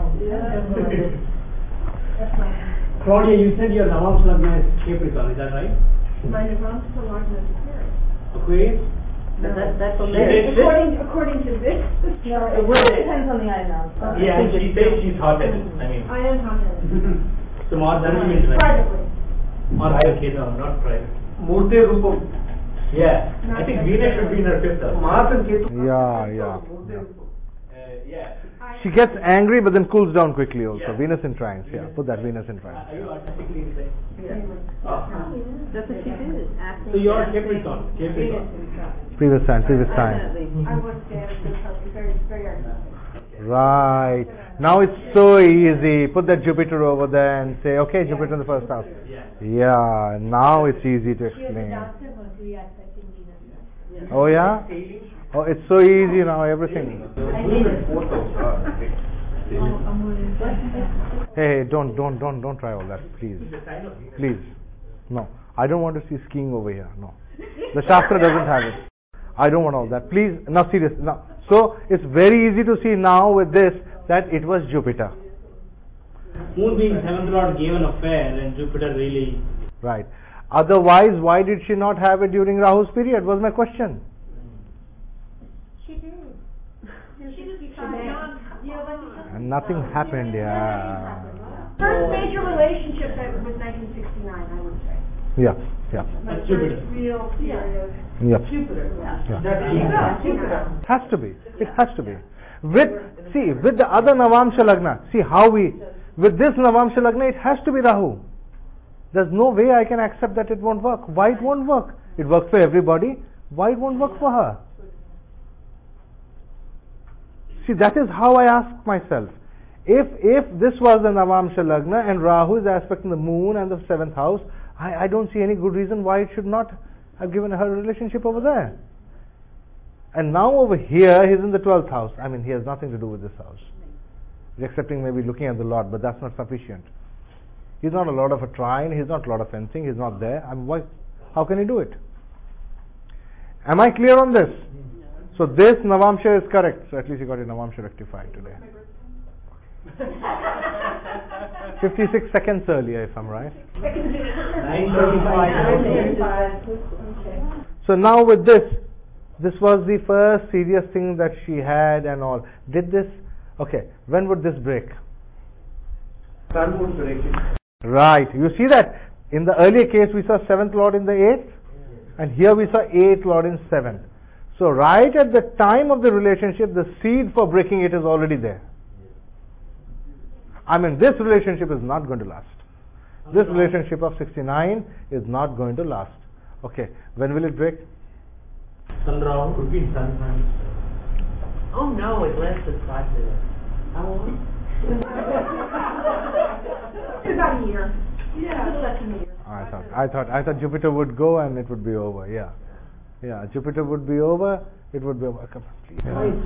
That's my, Claudia, you said your Navamsha Lagna is Capricorn, is that right? my Navamsha Lagna is Aquarius. Aquarius? No, that, that's a She myth. did- According, according to this. No, it really depends on the island. Yeah, and she says she's hot-headed. I mean, I am haunted. so Mars doesn't mean right. Privately. Or okay, no, not private. Murte Rupam. Yeah, I think Venus should be in her fifth house. Mars and Ketu. Yeah, yeah. Uh, yeah. She gets angry but then cools down quickly also. Yeah. Venus in trines. Yeah, put that Venus in trines. Are you artistically inclined? Ah. That's what she did. Acting, So you're dancing, Capricorn. Capricorn. Previous time, previous time. Definitely. I was dancing, very, very artistic. Right. Now it's so easy. Put that Jupiter over there and say, okay, Jupiter in the first house. Yeah, now it's easy to explain. Oh yeah? Oh, it's so easy now, everything. Hey, don't, don't, don't, don't try all that, please. Please. No. I don't want to see skiing over here. No. The Shastra doesn't have it. I don't want all that. Please, now serious. Now, so it's very easy to see now with this that it was Jupiter. Moon being seventh lord gave an affair and Jupiter really... Right. Otherwise, why did she not have it during Rahu's period was my question. She did. She just decided. And nothing happened, yeah. First major relationship that was nineteen sixty-nine, I would say. Yeah, yeah. My first real serious. Yeah. Jupiter. Yeah. Yeah. Jupiter. It has to be. It has to be. With, see, with the other Navamsha Lagna, see how we, with this Navamsha Lagna, it has to be Rahu. There's no way I can accept that it won't work. Why it won't work? It works for everybody. Why it won't work for her? See, that is how I ask myself. If if this was the Navamsha Lagna and Rahu is aspecting the moon and the seventh house, I, I don't see any good reason why it should not have given her a relationship over there. And now over here, he's in the twelfth house. I mean, he has nothing to do with this house. He's accepting maybe looking at the Lord, but that's not sufficient. He's not a Lord of a trine, he's not Lord of fencing, he's not there. I mean, why, how can he do it? Am I clear on this? So this Navamsha is correct. So at least you got your Navamsha rectified today. fifty-six seconds earlier, if I'm right. So now with this, this was the first serious thing that she had and all. Did this, okay, when would this break? Sun would break it. Right, you see that in the earlier case we saw seventh lord in the eighth, and here we saw eighth lord in seventh. So right at the time of the relationship, the seed for breaking it is already there. I mean, this relationship is not going to last. This relationship of sixty-nine is not going to last. Okay, when will it break? Sun Rahu could be in sun time. Oh no, it lasted five minutes. How long? About a year. Yeah, less than a year. I thought, I thought, I thought Jupiter would go and it would be over. Yeah, yeah. Jupiter would be over. It would be over. Come on, please.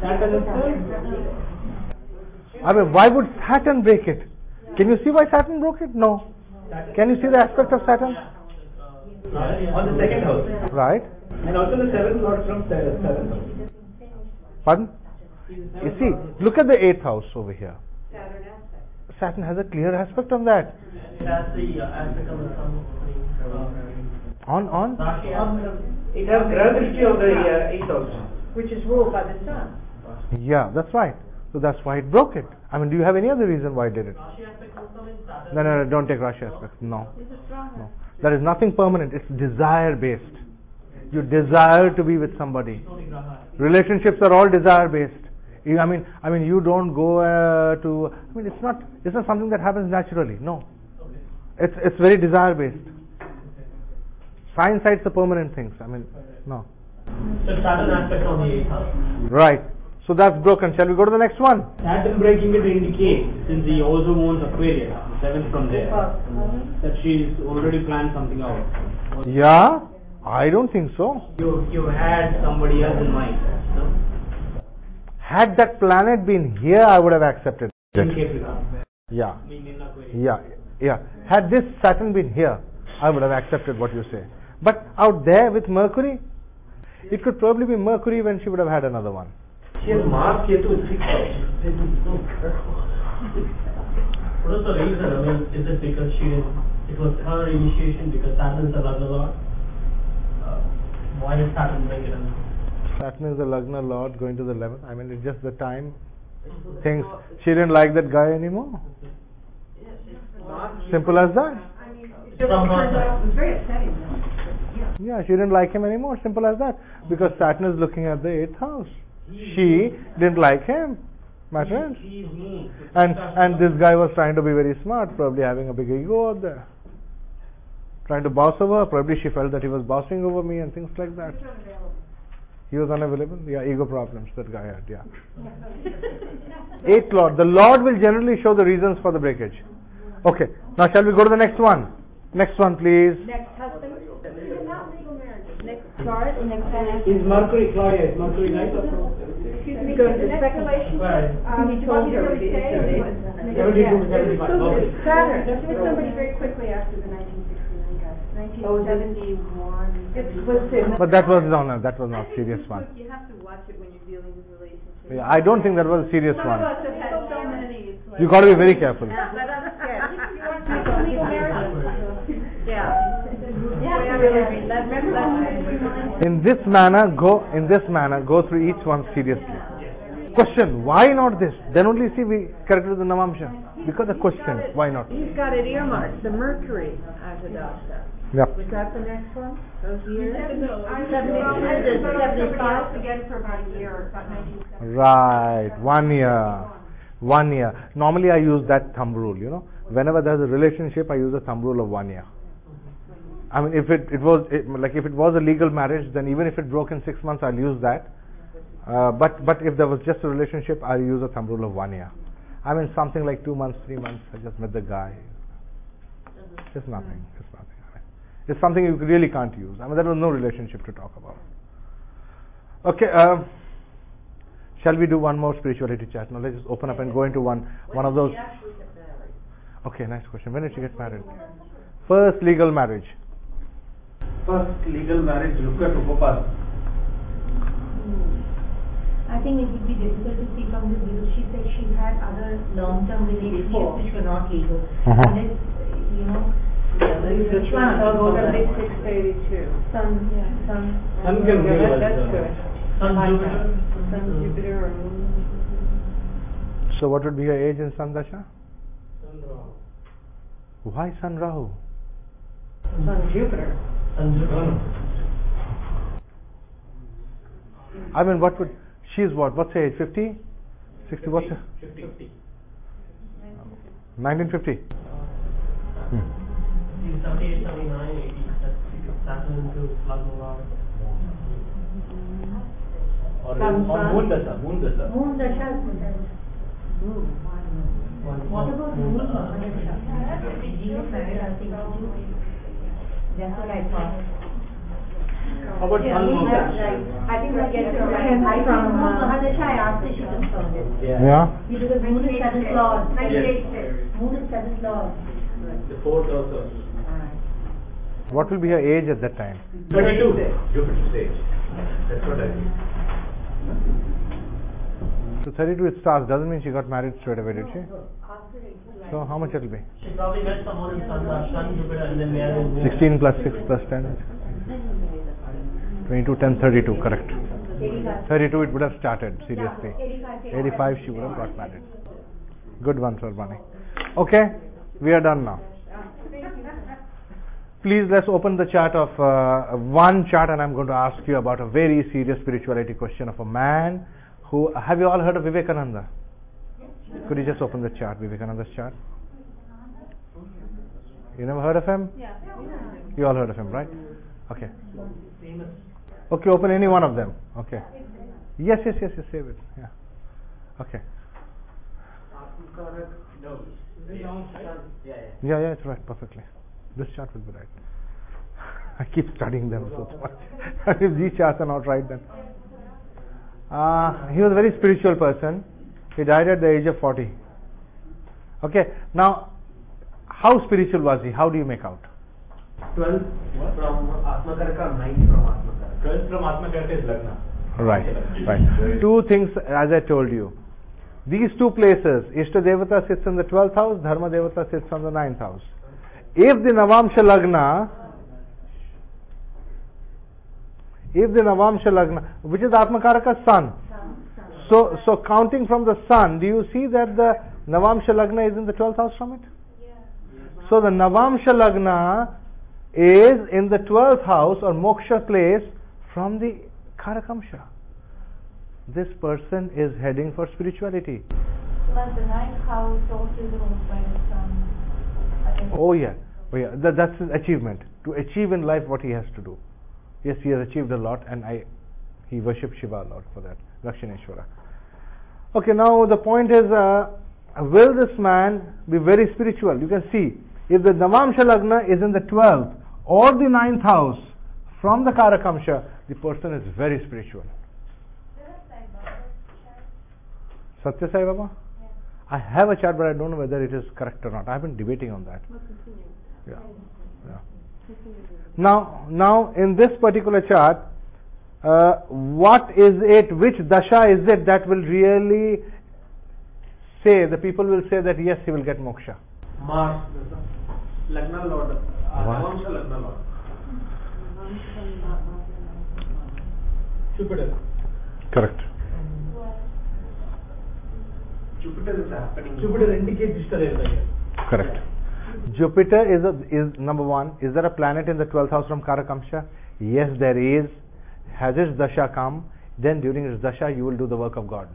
I mean, why would Saturn break it? Can you see why Saturn broke it? No. Can you see the aspect of Saturn? On the second house. Right. And also the seventh lord from seventh house. Pardon? You see, look at the eighth house over here. Saturn has a clear aspect on that. That's the aspect of the sun. On, on? It has gravity of the uh, eighth house. Which is ruled by the sun. Yeah, that's right. So that's why it broke it. I mean, do you have any other reason why it did it? No, no, no, don't take Rashi aspect. No. No. There is nothing permanent. It's desire based. You desire to be with somebody. Relationships are all desire based. I mean, I mean, you don't go uh, to. I mean, it's not. It's not something that happens naturally. No. It's it's very desire based. Science sides are permanent things. I mean, no. So Saturn aspect on the eighth house. Right. So that's broken. Shall we go to the next one? Saturn breaking it indicates, since he also owns Aquarius, the seventh from there, that she's already planned something out. Yeah, I don't think so. You you had somebody else in mind, no? Had that planet been here, I would have accepted it. In Capricorn. Yeah. I mean in Aquarius. Yeah, yeah. Had this Saturn been here, I would have accepted what you say. But out there with Mercury, it could probably be Mercury when she would have had another one. She has Mars Ketu in sixth house. What is the reason? I mean, is it because she did, it was her initiation because Saturn is a Lagna Lord? Uh, why did Saturn break it? Saturn is the Lagna Lord going to the eleventh. I mean, it's just the time. Things. She didn't like that guy anymore. Simple as that. I mean, it just turned out, it was very upsetting. Yeah, she didn't like him anymore. Simple as that. Because Saturn is looking at the eighth house. She didn't like him, my friend. And and this guy was trying to be very smart, probably having a big ego out there. Trying to boss over her. Probably she felt that he was bossing over me and things like that. He was unavailable? Yeah, ego problems that guy had, yeah. Eighth Lord. The Lord will generally show the reasons for the breakage. Okay, now shall we go to the next one? Next one, please. Next husband? Not legal marriages. Next chart, next one. Is Mercury, Claudia, is Mercury nice or no? Excuse me, Go to the the next second- relationship, um, He do you want told me to her really it say? is, or do you it want- is. Seventy-two to seventy-five, okay. Saturn. There was somebody very quickly after the nineteen sixty-nine guy, nineteen Oh, seventy-one. It was him. But that was no, no, that was not serious one. You have to watch it when you're dealing with relationships. Yeah, I don't think that was a serious Some of one. us have had so many, it's like. You got to be very careful. Yeah, but I'm scared. You want to make a legal marriage? Yeah. You have to really read, let, Remember let, when In this manner, go in this manner, go through each one seriously. Question: why not this? Then only see we correct the Navamsha. Because the question: why not? He's got it earmarked, the Mercury Ajadasha. Yeah. Was that the next one? Those years? I was Seventy-two to somebody else seventy-five? again for about a year, about nineteen seventy. Right, one year. One year. Normally I use that thumb rule, you know. Whenever there's a relationship, I use a thumb rule of one year. I mean, if it, it was, it, like if it was a legal marriage, then even if it broke in six months, I'll use that. Uh, but, but if there was just a relationship, I'll use a thumb rule of one year. I mean, something like two months, three months, I just met the guy. It's nothing, it's nothing. It's something you really can't use. I mean, there was no relationship to talk about. Okay, uh, shall we do one more spirituality chat? Now let's just open up and go into one one of those. Okay, nice question. When did she get married? First legal marriage. First legal marriage, look at Gopal. I think it would be difficult to see from this because she said she had other long-term relationships which were not legal. Uh-huh. Unless, you know, which one? Oh, seventy-six to eighty-two. Sun, yeah, sun. Sun can give us, That's uh, good. Sun, I like Jupiter. that. Sun, Jupiter, or Moon. So what would be her age in Sandasha? Sun, Rahu. Why Sun Rahu? Sun, Jupiter. Sun, Jupiter. I mean, what would, she's what, what's her age, fifty? sixty, what's her? fifty. nineteen fifty? Hmm. seventy-eight, seventy-nine, eighty. That's Saturn into Lagna Lord. Or, Sun, or sun. Moon Dasha, Moon Dasha. Moon Dasha. Moon. What about Moon? He was married, I think. That's what I thought. How about Yeah, Sun Moon Dasha? Dasha, right. I think I get it right. Depends I think from, Moon uh, Mahadasha, I asked her, she confirmed it. Yeah? Because Moon is seventh lord. nineteen eighty-six. Moon is seventh lord. The fourth also. What will be her age at that time? thirty-two. Jupiter's age. That's what I think. So thirty-two it starts, doesn't mean she got married straight away, did she? After it. So how much it will be? She probably met someone in Sun, uh, Sun, Jupiter, and then married in Moon. sixteen plus six plus ten. twenty-two, ten, thirty-two, correct. eighty-five. thirty-two it would have started, seriously. eighty-five. eighty-five she would have got married. Good one, Sir Bani. Okay, we are done now. Please let's open the chart of uh, one chart, and I'm going to ask you about a very serious spirituality question of a man who, have you all heard of Vivekananda? Could you just open the chart, Vivekananda's chart? You never heard of him? Yeah. You all heard of him, right? Okay. Okay, open any one of them. Okay. Yes, yes, yes, yes, save it. Yeah. Okay. No. Yeah, yeah. Yeah, yeah, it's right, perfectly. This chart will be right. I keep studying them so much. If these charts are not right, then. Uh, he was a very spiritual person. He died at the age of forty. Okay, now, how spiritual was he? How do you make out? twelve from Atmakaraka, nine from Atmakaraka. twelve from Atmakaraka is Lagna. Right, right. Two things, as I told you. These two places, Ishta Devata sits in the twelfth house, Dharma Devata sits on the ninth house. If the Navamsha Lagna, if the Navamsha Lagna, which is Atmakaraka's sun, so so counting from the sun, do you see that the Navamsha Lagna is in the twelfth house from it? So the Navamsha Lagna is in the twelfth house or moksha place from the Karakamsha. This person is heading for spirituality. Plus the ninth house also is ruled by the sun. Oh yeah, oh yeah. That, that's his achievement. To achieve in life what he has to do. Yes, he has achieved a lot, and I, He worshipped Shiva a lot for that, Dakshineshwara. Okay, now the point is, uh, will this man be very spiritual? You can see, if the Navamsha Lagna is in the twelfth or the ninth house from the Karakamsha, the person is very spiritual. Satya Sai Baba? Yeah. I have a chart, but I don't know whether it is correct or not. I have been debating on that. Yeah. Yeah. Now, now in this particular chart, uh, what is it, which dasha is it that will really say, the people will say that yes, he will get moksha? Mars, Lagna Lord, uh, Navamsha Lagna Lord. Jupiter. Correct. Jupiter is happening. Jupiter indicates Ishtarela. Correct. Jupiter is a, is number one. Is there a planet in the twelfth house from Karakamsha? Yes, there is. Has its dasha come? Then during its dasha, you will do the work of God.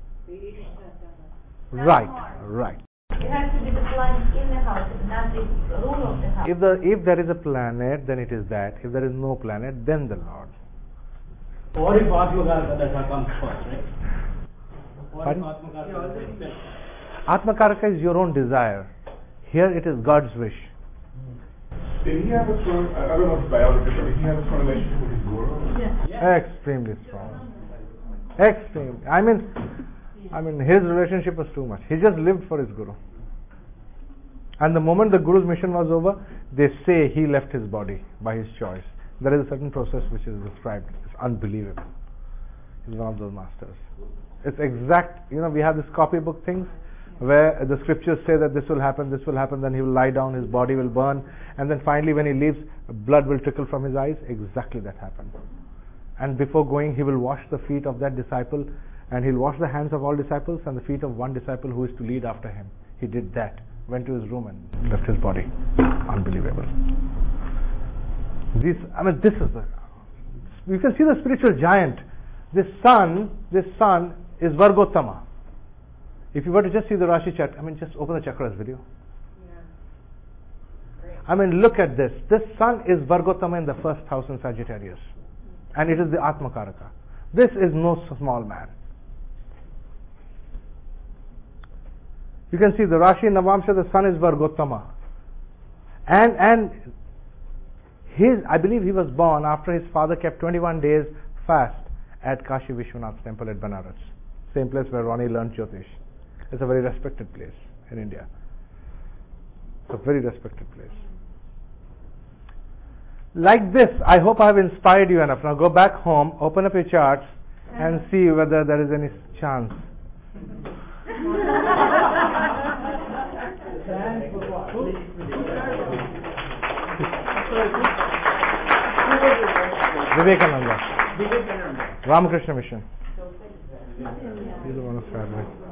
Right, right. It has to be the planet in the house, not the rule of the house. If the if there is a planet, then it is that. If there is no planet, then the Lord. Or if Atmakaraka dasha comes first, right? Or if Pardon? Atmakaraka dasha. Atmakaraka is your own desire. Here it is God's wish. Did he have a strong, I don't know his biography, but did he have a strong relationship with his guru? Yeah. Extremely strong. Extreme. I mean, I mean, his relationship was too much. He just lived for his guru. And the moment the guru's mission was over, they say he left his body by his choice. There is a certain process which is described. It's unbelievable. He's one of those masters. It's exact, you know, we have this copybook things where the scriptures say that this will happen, this will happen, then he will lie down, his body will burn, and then finally when he leaves, blood will trickle from his eyes. Exactly that happened. And before going, he will wash the feet of that disciple, and he'll wash the hands of all disciples and the feet of one disciple who is to lead after him. He did that, went to his room and left his body. Unbelievable. This, I mean, this is the, you can see the spiritual giant. This sun, this sun is Vargottama. If you were to just see the Rashi chart, I mean, just open the chakras video. Yeah. I mean, look at this. This sun is Vargottama in the first house in Sagittarius. And it is the Atmakaraka. This is no small man. You can see the Rashi in Navamsha, the sun is Vargottama. And, and his, I believe he was born after his father kept twenty-one days fast at Kashi Vishwanath's temple at Banaras. Same place where Ronnie learned Jyotish. It's a very respected place in India. It's a very respected place. Like this, I hope I have inspired you enough. Now go back home, open up your charts and see whether there is any chance. Vivekananda. Ramakrishna Mission. He's the one who started it.